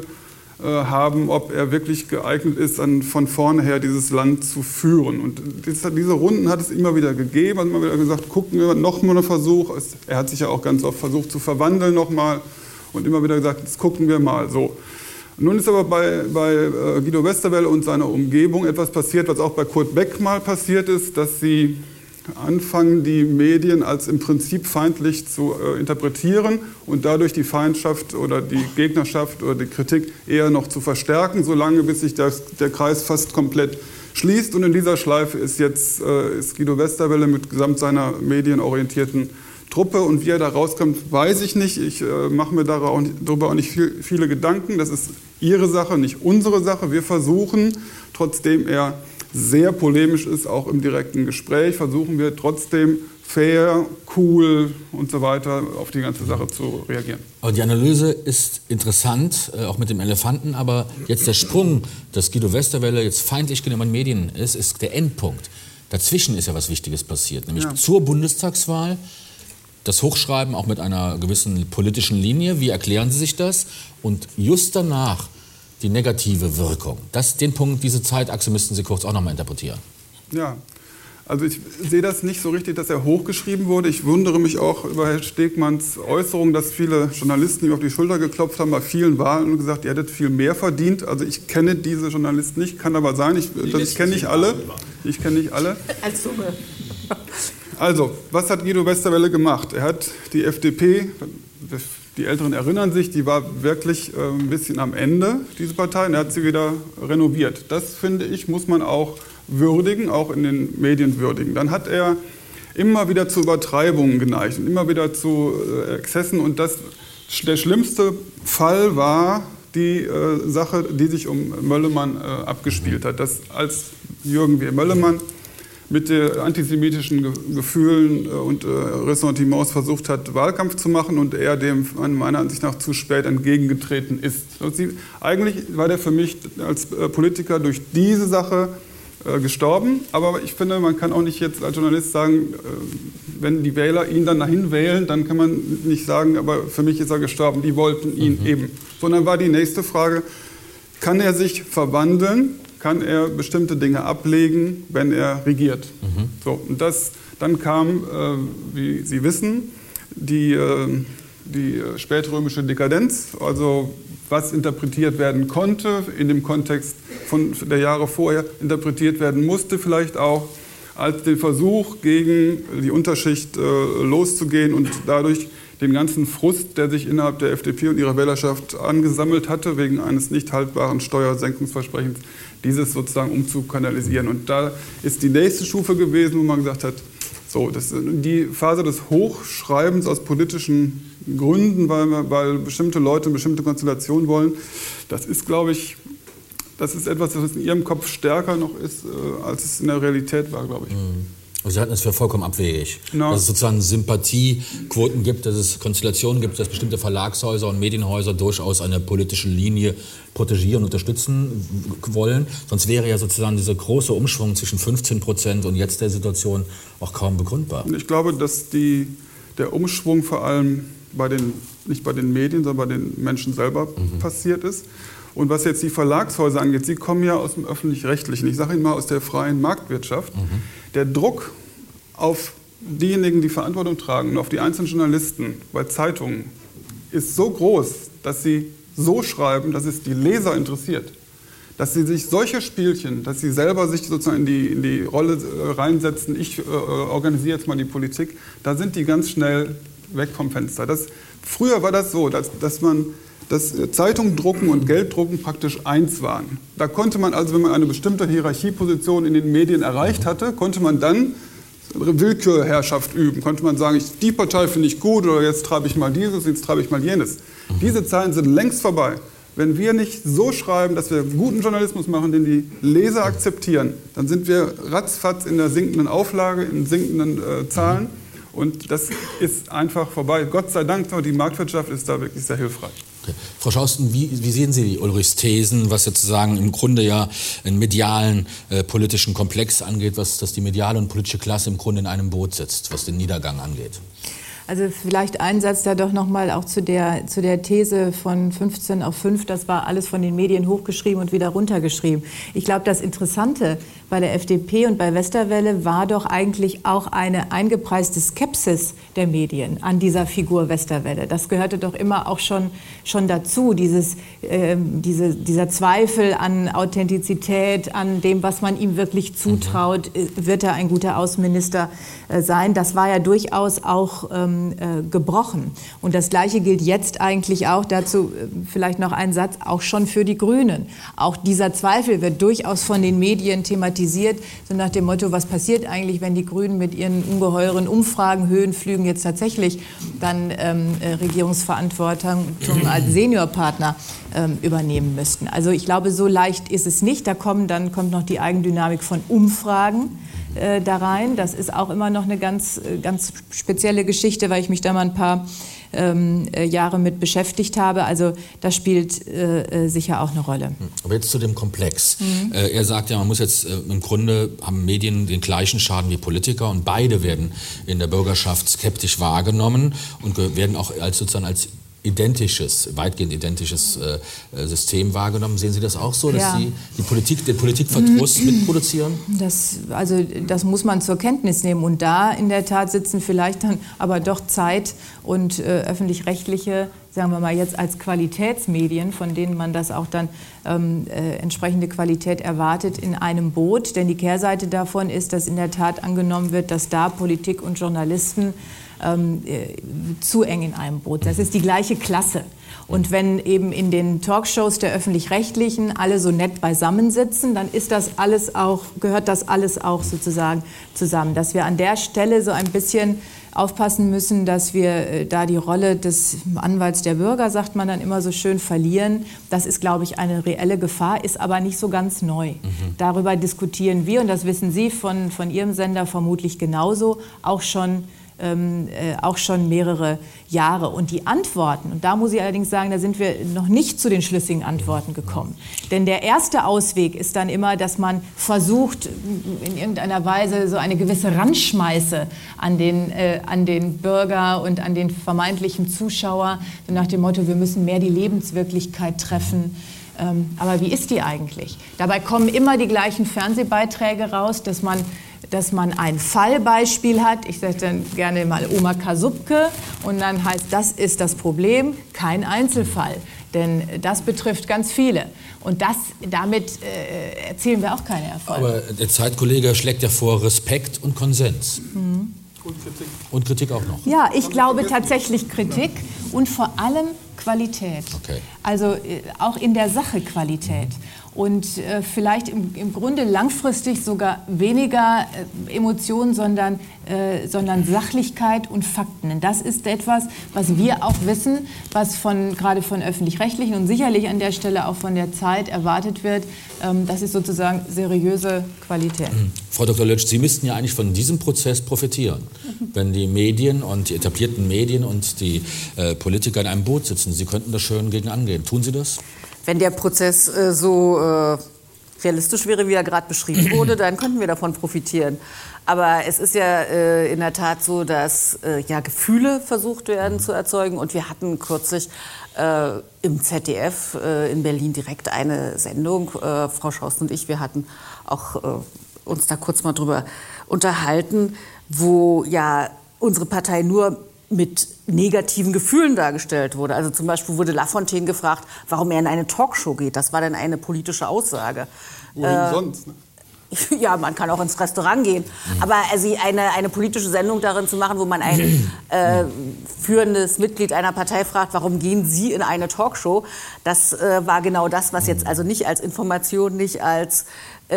haben, ob er wirklich geeignet ist, von vorne her dieses Land zu führen. Und diese Runden hat es immer wieder gegeben, hat immer wieder gesagt, gucken wir nochmal einen Versuch. Er hat sich ja auch ganz oft versucht zu verwandeln nochmal und immer wieder gesagt, jetzt gucken wir mal so. Nun ist aber bei Guido Westerwelle und seiner Umgebung etwas passiert, was auch bei Kurt Beck mal passiert ist, dass sie anfangen, die Medien als im Prinzip feindlich zu interpretieren und dadurch die Feindschaft oder die Gegnerschaft oder die Kritik eher noch zu verstärken, solange bis sich der Kreis fast komplett schließt. Und in dieser Schleife ist jetzt Guido Westerwelle mit gesamt seiner medienorientierten Truppe. Und wie er da rauskommt, weiß ich nicht. Ich mache mir darüber auch nicht viele Gedanken. Das ist ihre Sache, nicht unsere Sache. Wir versuchen, trotzdem er sehr polemisch ist, auch im direkten Gespräch, versuchen wir trotzdem fair, cool und so weiter auf die ganze Sache zu reagieren. Aber die Analyse ist interessant, auch mit dem Elefanten, aber jetzt der Sprung, dass Guido Westerwelle jetzt feindlich gegenüber den Medien ist der Endpunkt. Dazwischen ist ja was Wichtiges passiert, nämlich zur Bundestagswahl, das Hochschreiben auch mit einer gewissen politischen Linie. Wie erklären Sie sich das? Und just danach die negative Wirkung. Den Punkt, diese Zeitachse müssten Sie kurz auch noch mal interpretieren. Ja, also ich sehe das nicht so richtig, dass er hochgeschrieben wurde. Ich wundere mich auch über Herrn Stegmanns Äußerung, dass viele Journalisten ihm auf die Schulter geklopft haben bei vielen Wahlen und gesagt, ihr hättet viel mehr verdient. Also ich kenne diese Journalisten nicht, kann aber sein, ich kenne nicht alle. Ich kenne nicht alle. Als Summe. Also, was hat Guido Westerwelle gemacht? Er hat die FDP, die Älteren erinnern sich, die war wirklich ein bisschen am Ende, diese Partei, und er hat sie wieder renoviert. Das, finde ich, muss man auch würdigen, auch in den Medien würdigen. Dann hat er immer wieder zu Übertreibungen geneigt und immer wieder zu Exzessen. Und der schlimmste Fall war die Sache, die sich um Möllemann abgespielt hat. Dass als Jürgen W. Möllemann mit antisemitischen Gefühlen und Ressentiments versucht hat, Wahlkampf zu machen und er dem meiner Ansicht nach zu spät entgegengetreten ist. Eigentlich war der für mich als Politiker durch diese Sache gestorben. Aber ich finde, man kann auch nicht jetzt als Journalist sagen, wenn die Wähler ihn dann dahin wählen, dann kann man nicht sagen, aber für mich ist er gestorben, die wollten ihn eben. Sondern war die nächste Frage, kann er sich verwandeln, kann er bestimmte Dinge ablegen, wenn er regiert? So, und dann kam, wie Sie wissen, die spätrömische Dekadenz, also was interpretiert werden konnte, in dem Kontext von der Jahre vorher interpretiert werden musste, vielleicht auch als den Versuch, gegen die Unterschicht loszugehen und dadurch den ganzen Frust, der sich innerhalb der FDP und ihrer Wählerschaft angesammelt hatte, wegen eines nicht haltbaren Steuersenkungsversprechens, dieses sozusagen umzukanalisieren. Und da ist die nächste Stufe gewesen, wo man gesagt hat, so, die Phase des Hochschreibens aus politischen Gründen, weil bestimmte Leute bestimmte Konstellationen wollen, das ist, glaube ich, das ist etwas, was in Ihrem Kopf stärker noch ist, als es in der Realität war, glaube ich. Sie halten es für vollkommen abwegig, dass es sozusagen Sympathiequoten gibt, dass es Konstellationen gibt, dass bestimmte Verlagshäuser und Medienhäuser durchaus eine politische Linie protegieren und unterstützen wollen. Sonst wäre ja sozusagen dieser große Umschwung zwischen 15% und jetzt der Situation auch kaum begründbar. Ich glaube, dass der Umschwung vor allem nicht bei den Medien, sondern bei den Menschen selber passiert ist. Und was jetzt die Verlagshäuser angeht, sie kommen ja aus dem Öffentlich-Rechtlichen, ich sage Ihnen mal aus der freien Marktwirtschaft. Der Druck auf diejenigen, die Verantwortung tragen und auf die einzelnen Journalisten bei Zeitungen ist so groß, dass sie so schreiben, dass es die Leser interessiert. Dass sie sich solche Spielchen, dass sie selber sich sozusagen in die Rolle reinsetzen, ich organisiere jetzt mal die Politik, da sind die ganz schnell weg vom Fenster. Früher war das so, dass Zeitungen drucken und Geld drucken praktisch eins waren. Da konnte man also, wenn man eine bestimmte Hierarchieposition in den Medien erreicht hatte, konnte man dann Willkürherrschaft üben. Konnte man sagen, die Partei finde ich gut oder jetzt treibe ich mal dieses, jetzt treibe ich mal jenes. Diese Zeiten sind längst vorbei. Wenn wir nicht so schreiben, dass wir guten Journalismus machen, den die Leser akzeptieren, dann sind wir ratzfatz in der sinkenden Auflage, in sinkenden Zahlen. Und das ist einfach vorbei. Gott sei Dank, die Marktwirtschaft ist da wirklich sehr hilfreich. Okay. Frau Schausten, wie sehen Sie Ulrichs Thesen, was sozusagen im Grunde ja einen medialen politischen Komplex angeht, dass die mediale und politische Klasse im Grunde in einem Boot sitzt, was den Niedergang angeht? Also vielleicht ein Satz da doch nochmal auch zu der These von 15 auf 5, das war alles von den Medien hochgeschrieben und wieder runtergeschrieben. Ich glaube, das Interessante bei der FDP und bei Westerwelle war doch eigentlich auch eine eingepreiste Skepsis der Medien an dieser Figur Westerwelle. Das gehörte doch immer auch schon dazu, dieser Zweifel an Authentizität, an dem, was man ihm wirklich zutraut, wird er ein guter Außenminister sein. Das war ja durchaus auch gebrochen. Und das Gleiche gilt jetzt eigentlich auch, dazu vielleicht noch ein Satz, auch schon für die Grünen. Auch dieser Zweifel wird durchaus von den Medien thematisiert, so nach dem Motto, was passiert eigentlich, wenn die Grünen mit ihren ungeheuren Umfragen, Höhenflügen jetzt tatsächlich dann Regierungsverantwortung als Seniorpartner übernehmen müssten. Also ich glaube, so leicht ist es nicht. Dann kommt noch die Eigendynamik von Umfragen da rein. Das ist auch immer noch eine ganz spezielle Geschichte, weil ich mich da mal ein paar Jahre mit beschäftigt habe. Also das spielt sicher auch eine Rolle. Aber jetzt zu dem Komplex. Er sagt ja, man muss jetzt im Grunde haben Medien den gleichen Schaden wie Politiker und beide werden in der Bürgerschaft skeptisch wahrgenommen und werden auch sozusagen als weitgehend identisches System wahrgenommen. Sehen Sie das auch so, dass Sie den Politikverdruss mitproduzieren? Das muss man zur Kenntnis nehmen. Und da in der Tat sitzen vielleicht dann aber doch Zeit- und öffentlich-rechtliche, sagen wir mal jetzt als Qualitätsmedien, von denen man das auch dann entsprechende Qualität erwartet, in einem Boot. Denn die Kehrseite davon ist, dass in der Tat angenommen wird, dass da Politik und Journalisten zu eng in einem Boot. Das ist die gleiche Klasse. Und wenn eben in den Talkshows der Öffentlich-Rechtlichen alle so nett beisammensitzen, dann gehört das alles auch sozusagen zusammen. Dass wir an der Stelle so ein bisschen aufpassen müssen, dass wir da die Rolle des Anwalts der Bürger, sagt man dann immer so schön, verlieren. Das ist, glaube ich, eine reelle Gefahr, ist aber nicht so ganz neu. Darüber diskutieren wir, und das wissen Sie von Ihrem Sender vermutlich genauso, auch schon auch schon mehrere Jahre. Und die Antworten, und da muss ich allerdings sagen, da sind wir noch nicht zu den schlüssigen Antworten gekommen. Denn der erste Ausweg ist dann immer, dass man versucht, in irgendeiner Weise so eine gewisse Randschmeiße an den Bürger und an den vermeintlichen Zuschauer, so nach dem Motto, wir müssen mehr die Lebenswirklichkeit treffen. Aber wie ist die eigentlich? Dabei kommen immer die gleichen Fernsehbeiträge raus, dass man ein Fallbeispiel hat. Ich sage dann gerne mal Oma Kasubke und dann heißt, das ist das Problem, kein Einzelfall. Denn das betrifft ganz viele. Und damit erzielen wir auch keine Erfolge. Aber der Zeitkollege schlägt ja vor Respekt und Konsens. Mhm. Und Kritik auch noch. Ja, ich glaube tatsächlich Kritik und vor allem Qualität. Okay. Also auch in der Sache Qualität. Und vielleicht im Grunde langfristig sogar weniger Emotionen, sondern Sachlichkeit und Fakten. Denn das ist etwas, was wir auch wissen, was gerade von Öffentlich-Rechtlichen und sicherlich an der Stelle auch von der Zeit erwartet wird. Das ist sozusagen seriöse Qualität. Frau Dr. Lötsch, Sie müssten ja eigentlich von diesem Prozess profitieren, wenn die Medien und die etablierten Medien und die Politiker in einem Boot sitzen. Sie könnten da schön gegen angehen. Tun Sie das? Wenn der Prozess so realistisch wäre, wie er gerade beschrieben wurde, dann könnten wir davon profitieren. Aber es ist ja in der Tat so, dass Gefühle versucht werden zu erzeugen. Und wir hatten kürzlich im ZDF in Berlin direkt eine Sendung. Frau Schaust und ich, wir hatten auch uns da kurz mal drüber unterhalten, wo ja unsere Partei nur mit negativen Gefühlen dargestellt wurde. Also zum Beispiel wurde Lafontaine gefragt, warum er in eine Talkshow geht. Das war dann eine politische Aussage. Wohin sonst? Ne? Ja, man kann auch ins Restaurant gehen. Aber also eine politische Sendung darin zu machen, wo man ein führendes Mitglied einer Partei fragt, warum gehen Sie in eine Talkshow? Das war genau das, was jetzt also nicht als Information, nicht als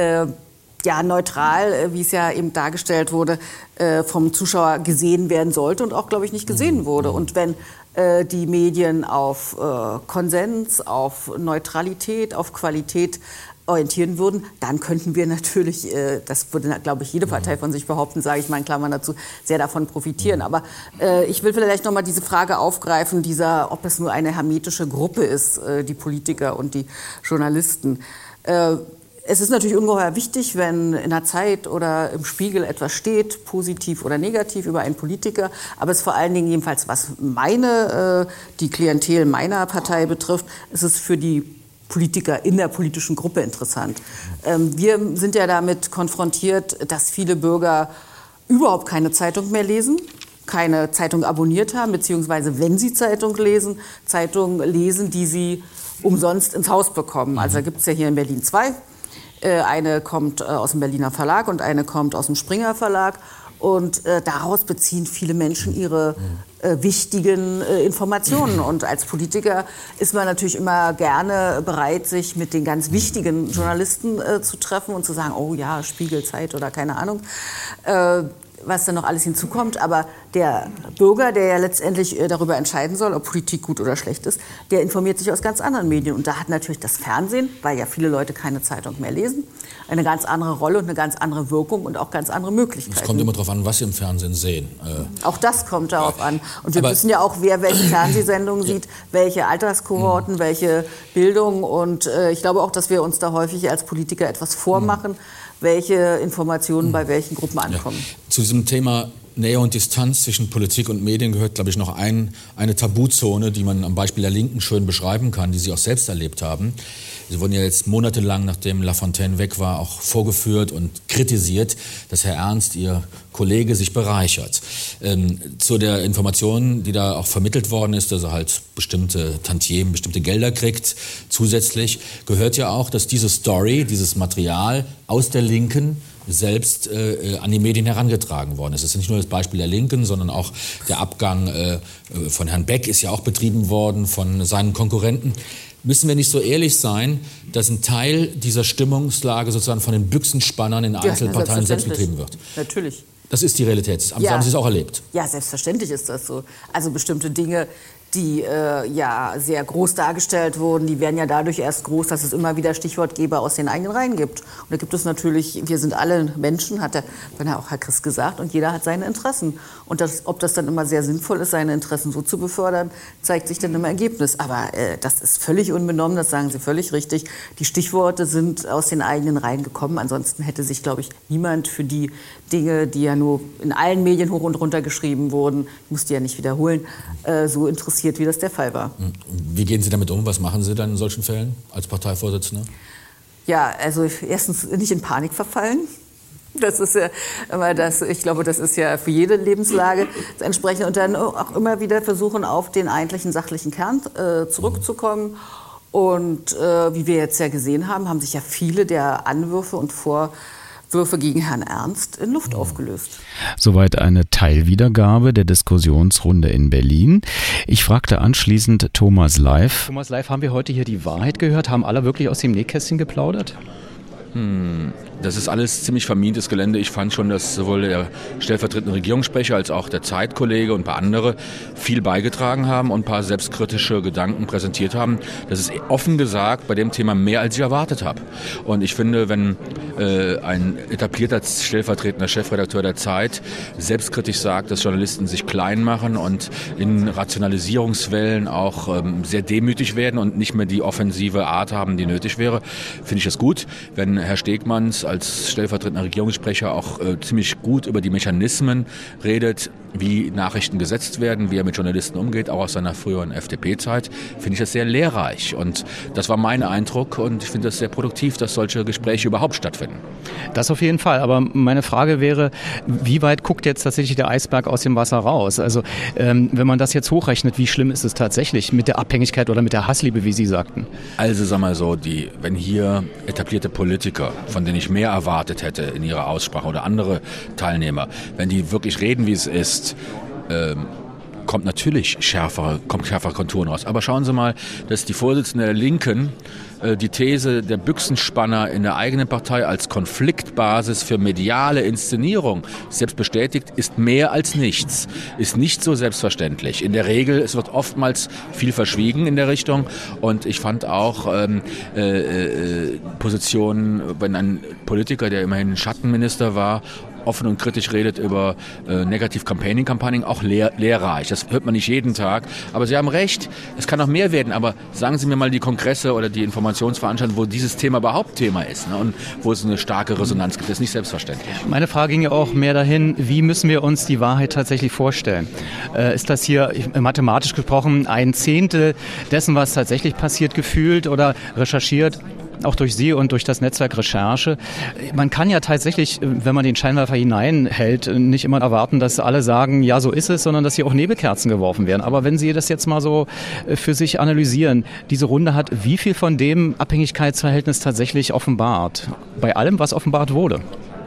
neutral, wie es ja eben dargestellt wurde, vom Zuschauer gesehen werden sollte und auch, glaube ich, nicht gesehen wurde. Und wenn die Medien auf Konsens, auf Neutralität, auf Qualität orientieren würden, dann könnten wir natürlich, das würde, glaube ich, jede Partei von sich behaupten, sage ich mal in Klammern dazu, sehr davon profitieren. Aber ich will vielleicht noch mal diese Frage aufgreifen, ob es nur eine hermetische Gruppe ist, die Politiker und die Journalisten. Es ist natürlich ungeheuer wichtig, wenn in der Zeit oder im Spiegel etwas steht, positiv oder negativ über einen Politiker. Aber es ist vor allen Dingen, jedenfalls was die Klientel meiner Partei betrifft, ist es für die Politiker in der politischen Gruppe interessant. Wir sind ja damit konfrontiert, dass viele Bürger überhaupt keine Zeitung mehr lesen, keine Zeitung abonniert haben, beziehungsweise wenn sie Zeitung lesen, die sie umsonst ins Haus bekommen. Also da gibt es ja hier in Berlin 2. Eine kommt aus dem Berliner Verlag und eine kommt aus dem Springer Verlag. Und daraus beziehen viele Menschen ihre wichtigen Informationen. Und als Politiker ist man natürlich immer gerne bereit, sich mit den ganz wichtigen Journalisten zu treffen und zu sagen, oh ja, Spiegel, Zeit oder keine Ahnung, was dann noch alles hinzukommt. Aber der Bürger, der ja letztendlich darüber entscheiden soll, ob Politik gut oder schlecht ist, der informiert sich aus ganz anderen Medien. Und da hat natürlich das Fernsehen, weil ja viele Leute keine Zeitung mehr lesen, eine ganz andere Rolle und eine ganz andere Wirkung und auch ganz andere Möglichkeiten. Es kommt immer darauf an, was Sie im Fernsehen sehen. Auch das kommt darauf an. Und wir wissen ja auch, wer welche Fernsehsendungen sieht, welche Alterskohorten, welche Bildung. Und ich glaube auch, dass wir uns da häufig als Politiker etwas vormachen, welche Informationen bei welchen Gruppen ankommen. Ja. Zu diesem Thema Nähe und Distanz zwischen Politik und Medien gehört, glaube ich, noch eine Tabuzone, die man am Beispiel der Linken schön beschreiben kann, die Sie auch selbst erlebt haben. Sie wurden ja jetzt monatelang, nachdem Lafontaine weg war, auch vorgeführt und kritisiert, dass Herr Ernst, Ihr Kollege, sich bereichert. Zu der Information, die da auch vermittelt worden ist, dass er halt bestimmte Tantiemen, bestimmte Gelder kriegt, zusätzlich gehört ja auch, dass diese Story, dieses Material aus der Linken selbst an die Medien herangetragen worden ist. Es ist nicht nur das Beispiel der Linken, sondern auch der Abgang von Herrn Beck ist ja auch betrieben worden von seinen Konkurrenten. Müssen wir nicht so ehrlich sein, dass ein Teil dieser Stimmungslage sozusagen von den Büchsenspannern in Einzelparteien selbst betrieben wird? Natürlich. Das ist die Realität. Haben Sie es auch erlebt? Ja, selbstverständlich ist das so. Also bestimmte Dinge, die ja sehr groß dargestellt wurden, die werden ja dadurch erst groß, dass es immer wieder Stichwortgeber aus den eigenen Reihen gibt. Und da gibt es natürlich, wir sind alle Menschen, hat auch Herr Christ gesagt, und jeder hat seine Interessen. Und ob das dann immer sehr sinnvoll ist, seine Interessen so zu befördern, zeigt sich dann im Ergebnis. Aber das ist völlig unbenommen, das sagen Sie völlig richtig. Die Stichworte sind aus den eigenen Reihen gekommen. Ansonsten hätte sich, glaube ich, niemand für die Dinge, die ja nur in allen Medien hoch und runter geschrieben wurden, ich muss die ja nicht wiederholen, so interessiert, wie das der Fall war. Wie gehen Sie damit um? Was machen Sie dann in solchen Fällen als Parteivorsitzender? Ja, also erstens nicht in Panik verfallen. Das ist ja immer das, ich glaube, das ist ja für jede Lebenslage das Entsprechende. Und dann auch immer wieder versuchen, auf den eigentlichen sachlichen Kern zurückzukommen. Und wie wir jetzt ja gesehen haben, haben sich ja viele der Anwürfe und Vorwürfe gegen Herrn Ernst in Luft aufgelöst. Soweit eine Teilwiedergabe der Diskussionsrunde in Berlin. Ich fragte anschließend Thomas Leif. Thomas Leif, haben wir heute hier die Wahrheit gehört? Haben alle wirklich aus dem Nähkästchen geplaudert? Das ist alles ziemlich vermintes Gelände. Ich fand schon, dass sowohl der stellvertretende Regierungssprecher als auch der Zeitkollege und ein paar andere viel beigetragen haben und ein paar selbstkritische Gedanken präsentiert haben. Das ist offen gesagt bei dem Thema mehr, als ich erwartet habe. Und ich finde, wenn ein etablierter stellvertretender Chefredakteur der Zeit selbstkritisch sagt, dass Journalisten sich klein machen und in Rationalisierungswellen auch sehr demütig werden und nicht mehr die offensive Art haben, die nötig wäre, finde ich das gut. Wenn Herr Stegmanns als stellvertretender Regierungssprecher auch ziemlich gut über die Mechanismen redet, wie Nachrichten gesetzt werden, wie er mit Journalisten umgeht, auch aus seiner früheren FDP-Zeit, finde ich das sehr lehrreich. Und das war mein Eindruck und ich finde das sehr produktiv, dass solche Gespräche überhaupt stattfinden. Das auf jeden Fall. Aber meine Frage wäre, wie weit guckt jetzt tatsächlich der Eisberg aus dem Wasser raus? Also wenn man das jetzt hochrechnet, wie schlimm ist es tatsächlich mit der Abhängigkeit oder mit der Hassliebe, wie Sie sagten? Also sag mal so, wenn hier etablierte Politiker, von denen ich mehr erwartet hätte in ihrer Aussprache oder andere Teilnehmer, wenn die wirklich reden, wie es ist, kommt schärfere Konturen raus. Aber schauen Sie mal, dass die Vorsitzende der Linken die These der Büchsenspanner in der eigenen Partei als Konfliktbasis für mediale Inszenierung selbst bestätigt, ist mehr als nichts. Ist nicht so selbstverständlich. In der Regel, es wird oftmals viel verschwiegen in der Richtung und ich fand auch Positionen, wenn ein Politiker, der immerhin Schattenminister war, offen und kritisch redet über Negativ-Campaigning-Kampagnen, auch lehrreich. Das hört man nicht jeden Tag. Aber Sie haben recht, es kann noch mehr werden. Aber sagen Sie mir mal die Kongresse oder die Informationsveranstaltungen, wo dieses Thema überhaupt Thema ist, ne? Und wo es eine starke Resonanz gibt. Das ist nicht selbstverständlich. Meine Frage ging ja auch mehr dahin, wie müssen wir uns die Wahrheit tatsächlich vorstellen? Ist das hier mathematisch gesprochen 1/10 dessen, was tatsächlich passiert, gefühlt oder recherchiert? Auch durch Sie und durch das Netzwerk Recherche. Man kann ja tatsächlich, wenn man den Scheinwerfer hineinhält, nicht immer erwarten, dass alle sagen, ja, so ist es, sondern dass hier auch Nebelkerzen geworfen werden. Aber wenn Sie das jetzt mal so für sich analysieren, diese Runde hat wie viel von dem Abhängigkeitsverhältnis tatsächlich offenbart? Bei allem, was offenbart wurde?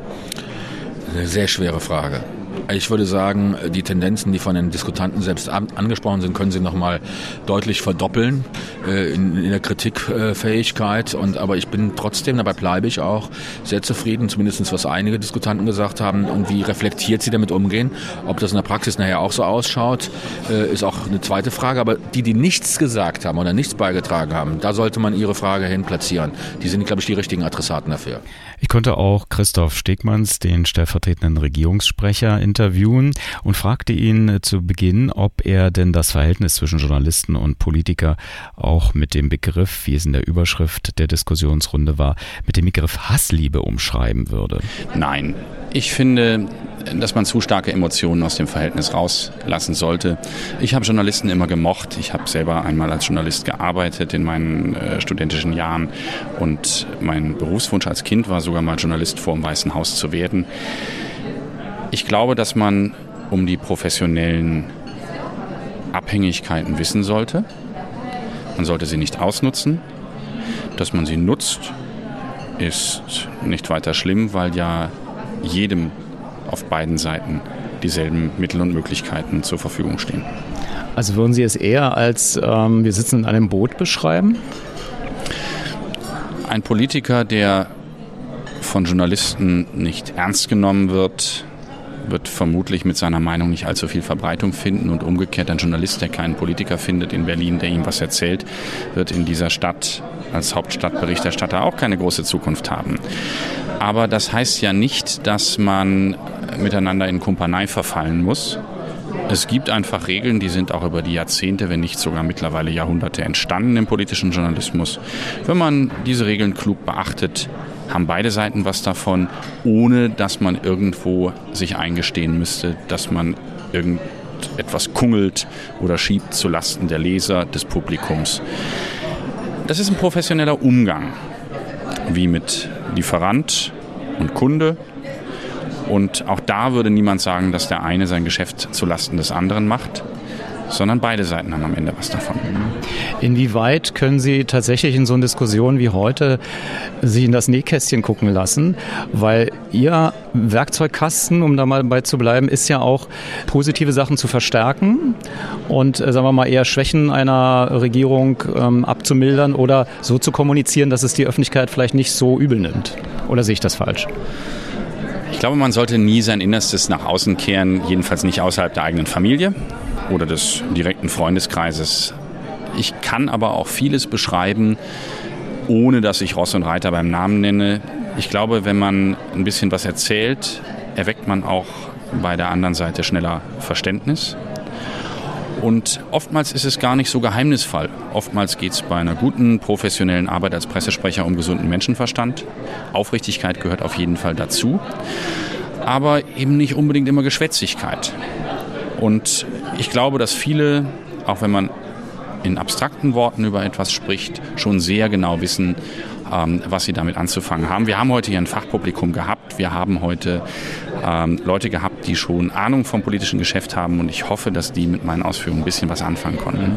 Eine sehr schwere Frage. Ich würde sagen, die Tendenzen, die von den Diskutanten selbst angesprochen sind, können sie nochmal deutlich verdoppeln in der Kritikfähigkeit. Aber ich bin trotzdem, dabei bleibe ich auch sehr zufrieden, zumindest was einige Diskutanten gesagt haben und wie reflektiert sie damit umgehen. Ob das in der Praxis nachher auch so ausschaut, ist auch eine zweite Frage. Aber die nichts gesagt haben oder nichts beigetragen haben, da sollte man ihre Frage hin platzieren. Die sind, glaube ich, die richtigen Adressaten dafür. Ich konnte auch Christoph Stegmanns, den stellvertretenden Regierungssprecher, interviewen und fragte ihn zu Beginn, ob er denn das Verhältnis zwischen Journalisten und Politiker auch mit dem Begriff, wie es in der Überschrift der Diskussionsrunde war, mit dem Begriff Hassliebe umschreiben würde. Nein, ich finde, dass man zu starke Emotionen aus dem Verhältnis rauslassen sollte. Ich habe Journalisten immer gemocht. Ich habe selber einmal als Journalist gearbeitet in meinen studentischen Jahren und mein Berufswunsch als Kind war sogar mal Journalist vor dem Weißen Haus zu werden. Ich glaube, dass man um die professionellen Abhängigkeiten wissen sollte. Man sollte sie nicht ausnutzen. Dass man sie nutzt, ist nicht weiter schlimm, weil ja jedem auf beiden Seiten dieselben Mittel und Möglichkeiten zur Verfügung stehen. Also würden Sie es eher als wir sitzen in einem Boot beschreiben? Ein Politiker, der von Journalisten nicht ernst genommen wird, wird vermutlich mit seiner Meinung nicht allzu viel Verbreitung finden und umgekehrt ein Journalist, der keinen Politiker findet in Berlin, der ihm was erzählt, wird in dieser Stadt als Hauptstadtberichterstatter auch keine große Zukunft haben. Aber das heißt ja nicht, dass man miteinander in Kumpanei verfallen muss. Es gibt einfach Regeln, die sind auch über die Jahrzehnte, wenn nicht sogar mittlerweile Jahrhunderte entstanden im politischen Journalismus. Wenn man diese Regeln klug beachtet, haben beide Seiten was davon, ohne dass man irgendwo sich eingestehen müsste, dass man irgendetwas kungelt oder schiebt zulasten der Leser, des Publikums. Das ist ein professioneller Umgang, wie mit Lieferant und Kunde. Und auch da würde niemand sagen, dass der eine sein Geschäft zulasten des anderen macht, sondern beide Seiten haben am Ende was davon. Inwieweit können Sie tatsächlich in so einer Diskussion wie heute sich in das Nähkästchen gucken lassen? Weil Ihr Werkzeugkasten, um da mal bei zu bleiben, ist ja auch positive Sachen zu verstärken und, sagen wir mal, eher Schwächen einer Regierung abzumildern oder so zu kommunizieren, dass es die Öffentlichkeit vielleicht nicht so übel nimmt. Oder sehe ich das falsch? Ich glaube, man sollte nie sein Innerstes nach außen kehren, jedenfalls nicht außerhalb der eigenen Familie oder des direkten Freundeskreises. Ich kann aber auch vieles beschreiben, ohne dass ich Ross und Reiter beim Namen nenne. Ich glaube, wenn man ein bisschen was erzählt, erweckt man auch bei der anderen Seite schneller Verständnis. Und oftmals ist es gar nicht so geheimnisvoll. Oftmals geht es bei einer guten, professionellen Arbeit als Pressesprecher um gesunden Menschenverstand. Aufrichtigkeit gehört auf jeden Fall dazu, aber eben nicht unbedingt immer Geschwätzigkeit. Und ich glaube, dass viele, auch wenn man in abstrakten Worten über etwas spricht, schon sehr genau wissen, was sie damit anzufangen haben. Wir haben heute hier ein Fachpublikum gehabt. Wir haben heute Leute gehabt, die schon Ahnung vom politischen Geschäft haben und ich hoffe, dass die mit meinen Ausführungen ein bisschen was anfangen konnten.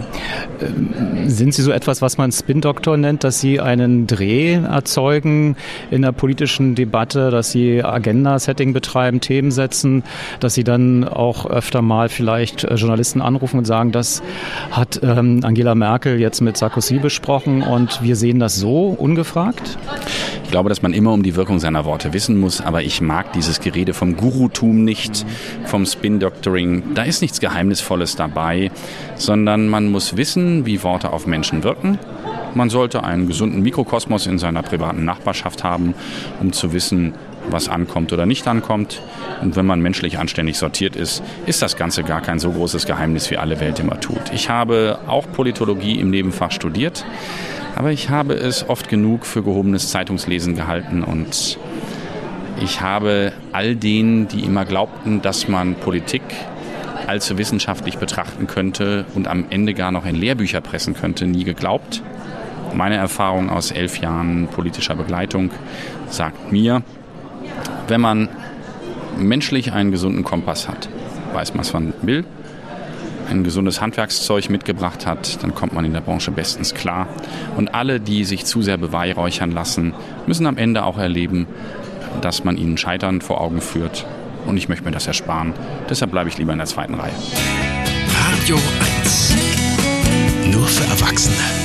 Sind Sie so etwas, was man Spin-Doktor nennt, dass Sie einen Dreh erzeugen in der politischen Debatte, dass Sie Agenda-Setting betreiben, Themen setzen, dass Sie dann auch öfter mal vielleicht Journalisten anrufen und sagen, das hat Angela Merkel jetzt mit Sarkozy besprochen und wir sehen das so ungefragt? Ich glaube, dass man immer um die Wirkung seiner Worte wissen muss, aber ich mag dieses Gerede vom Gurutum nicht, vom Spin-Doctoring. Da ist nichts Geheimnisvolles dabei, sondern man muss wissen, wie Worte auf Menschen wirken. Man sollte einen gesunden Mikrokosmos in seiner privaten Nachbarschaft haben, um zu wissen, was ankommt oder nicht ankommt. Und wenn man menschlich anständig sortiert ist, ist das Ganze gar kein so großes Geheimnis, wie alle Welt immer tut. Ich habe auch Politologie im Nebenfach studiert, aber ich habe es oft genug für gehobenes Zeitungslesen gehalten und ich habe all denen, die immer glaubten, dass man Politik allzu wissenschaftlich betrachten könnte und am Ende gar noch in Lehrbücher pressen könnte, nie geglaubt. Meine Erfahrung aus 11 Jahren politischer Begleitung sagt mir, wenn man menschlich einen gesunden Kompass hat, weiß man, was man will, ein gesundes Handwerkszeug mitgebracht hat, dann kommt man in der Branche bestens klar. Und alle, die sich zu sehr beweihräuchern lassen, müssen am Ende auch erleben, dass man ihnen Scheitern vor Augen führt. Und ich möchte mir das ersparen. Deshalb bleibe ich lieber in der zweiten Reihe. Radio 1. Nur für Erwachsene.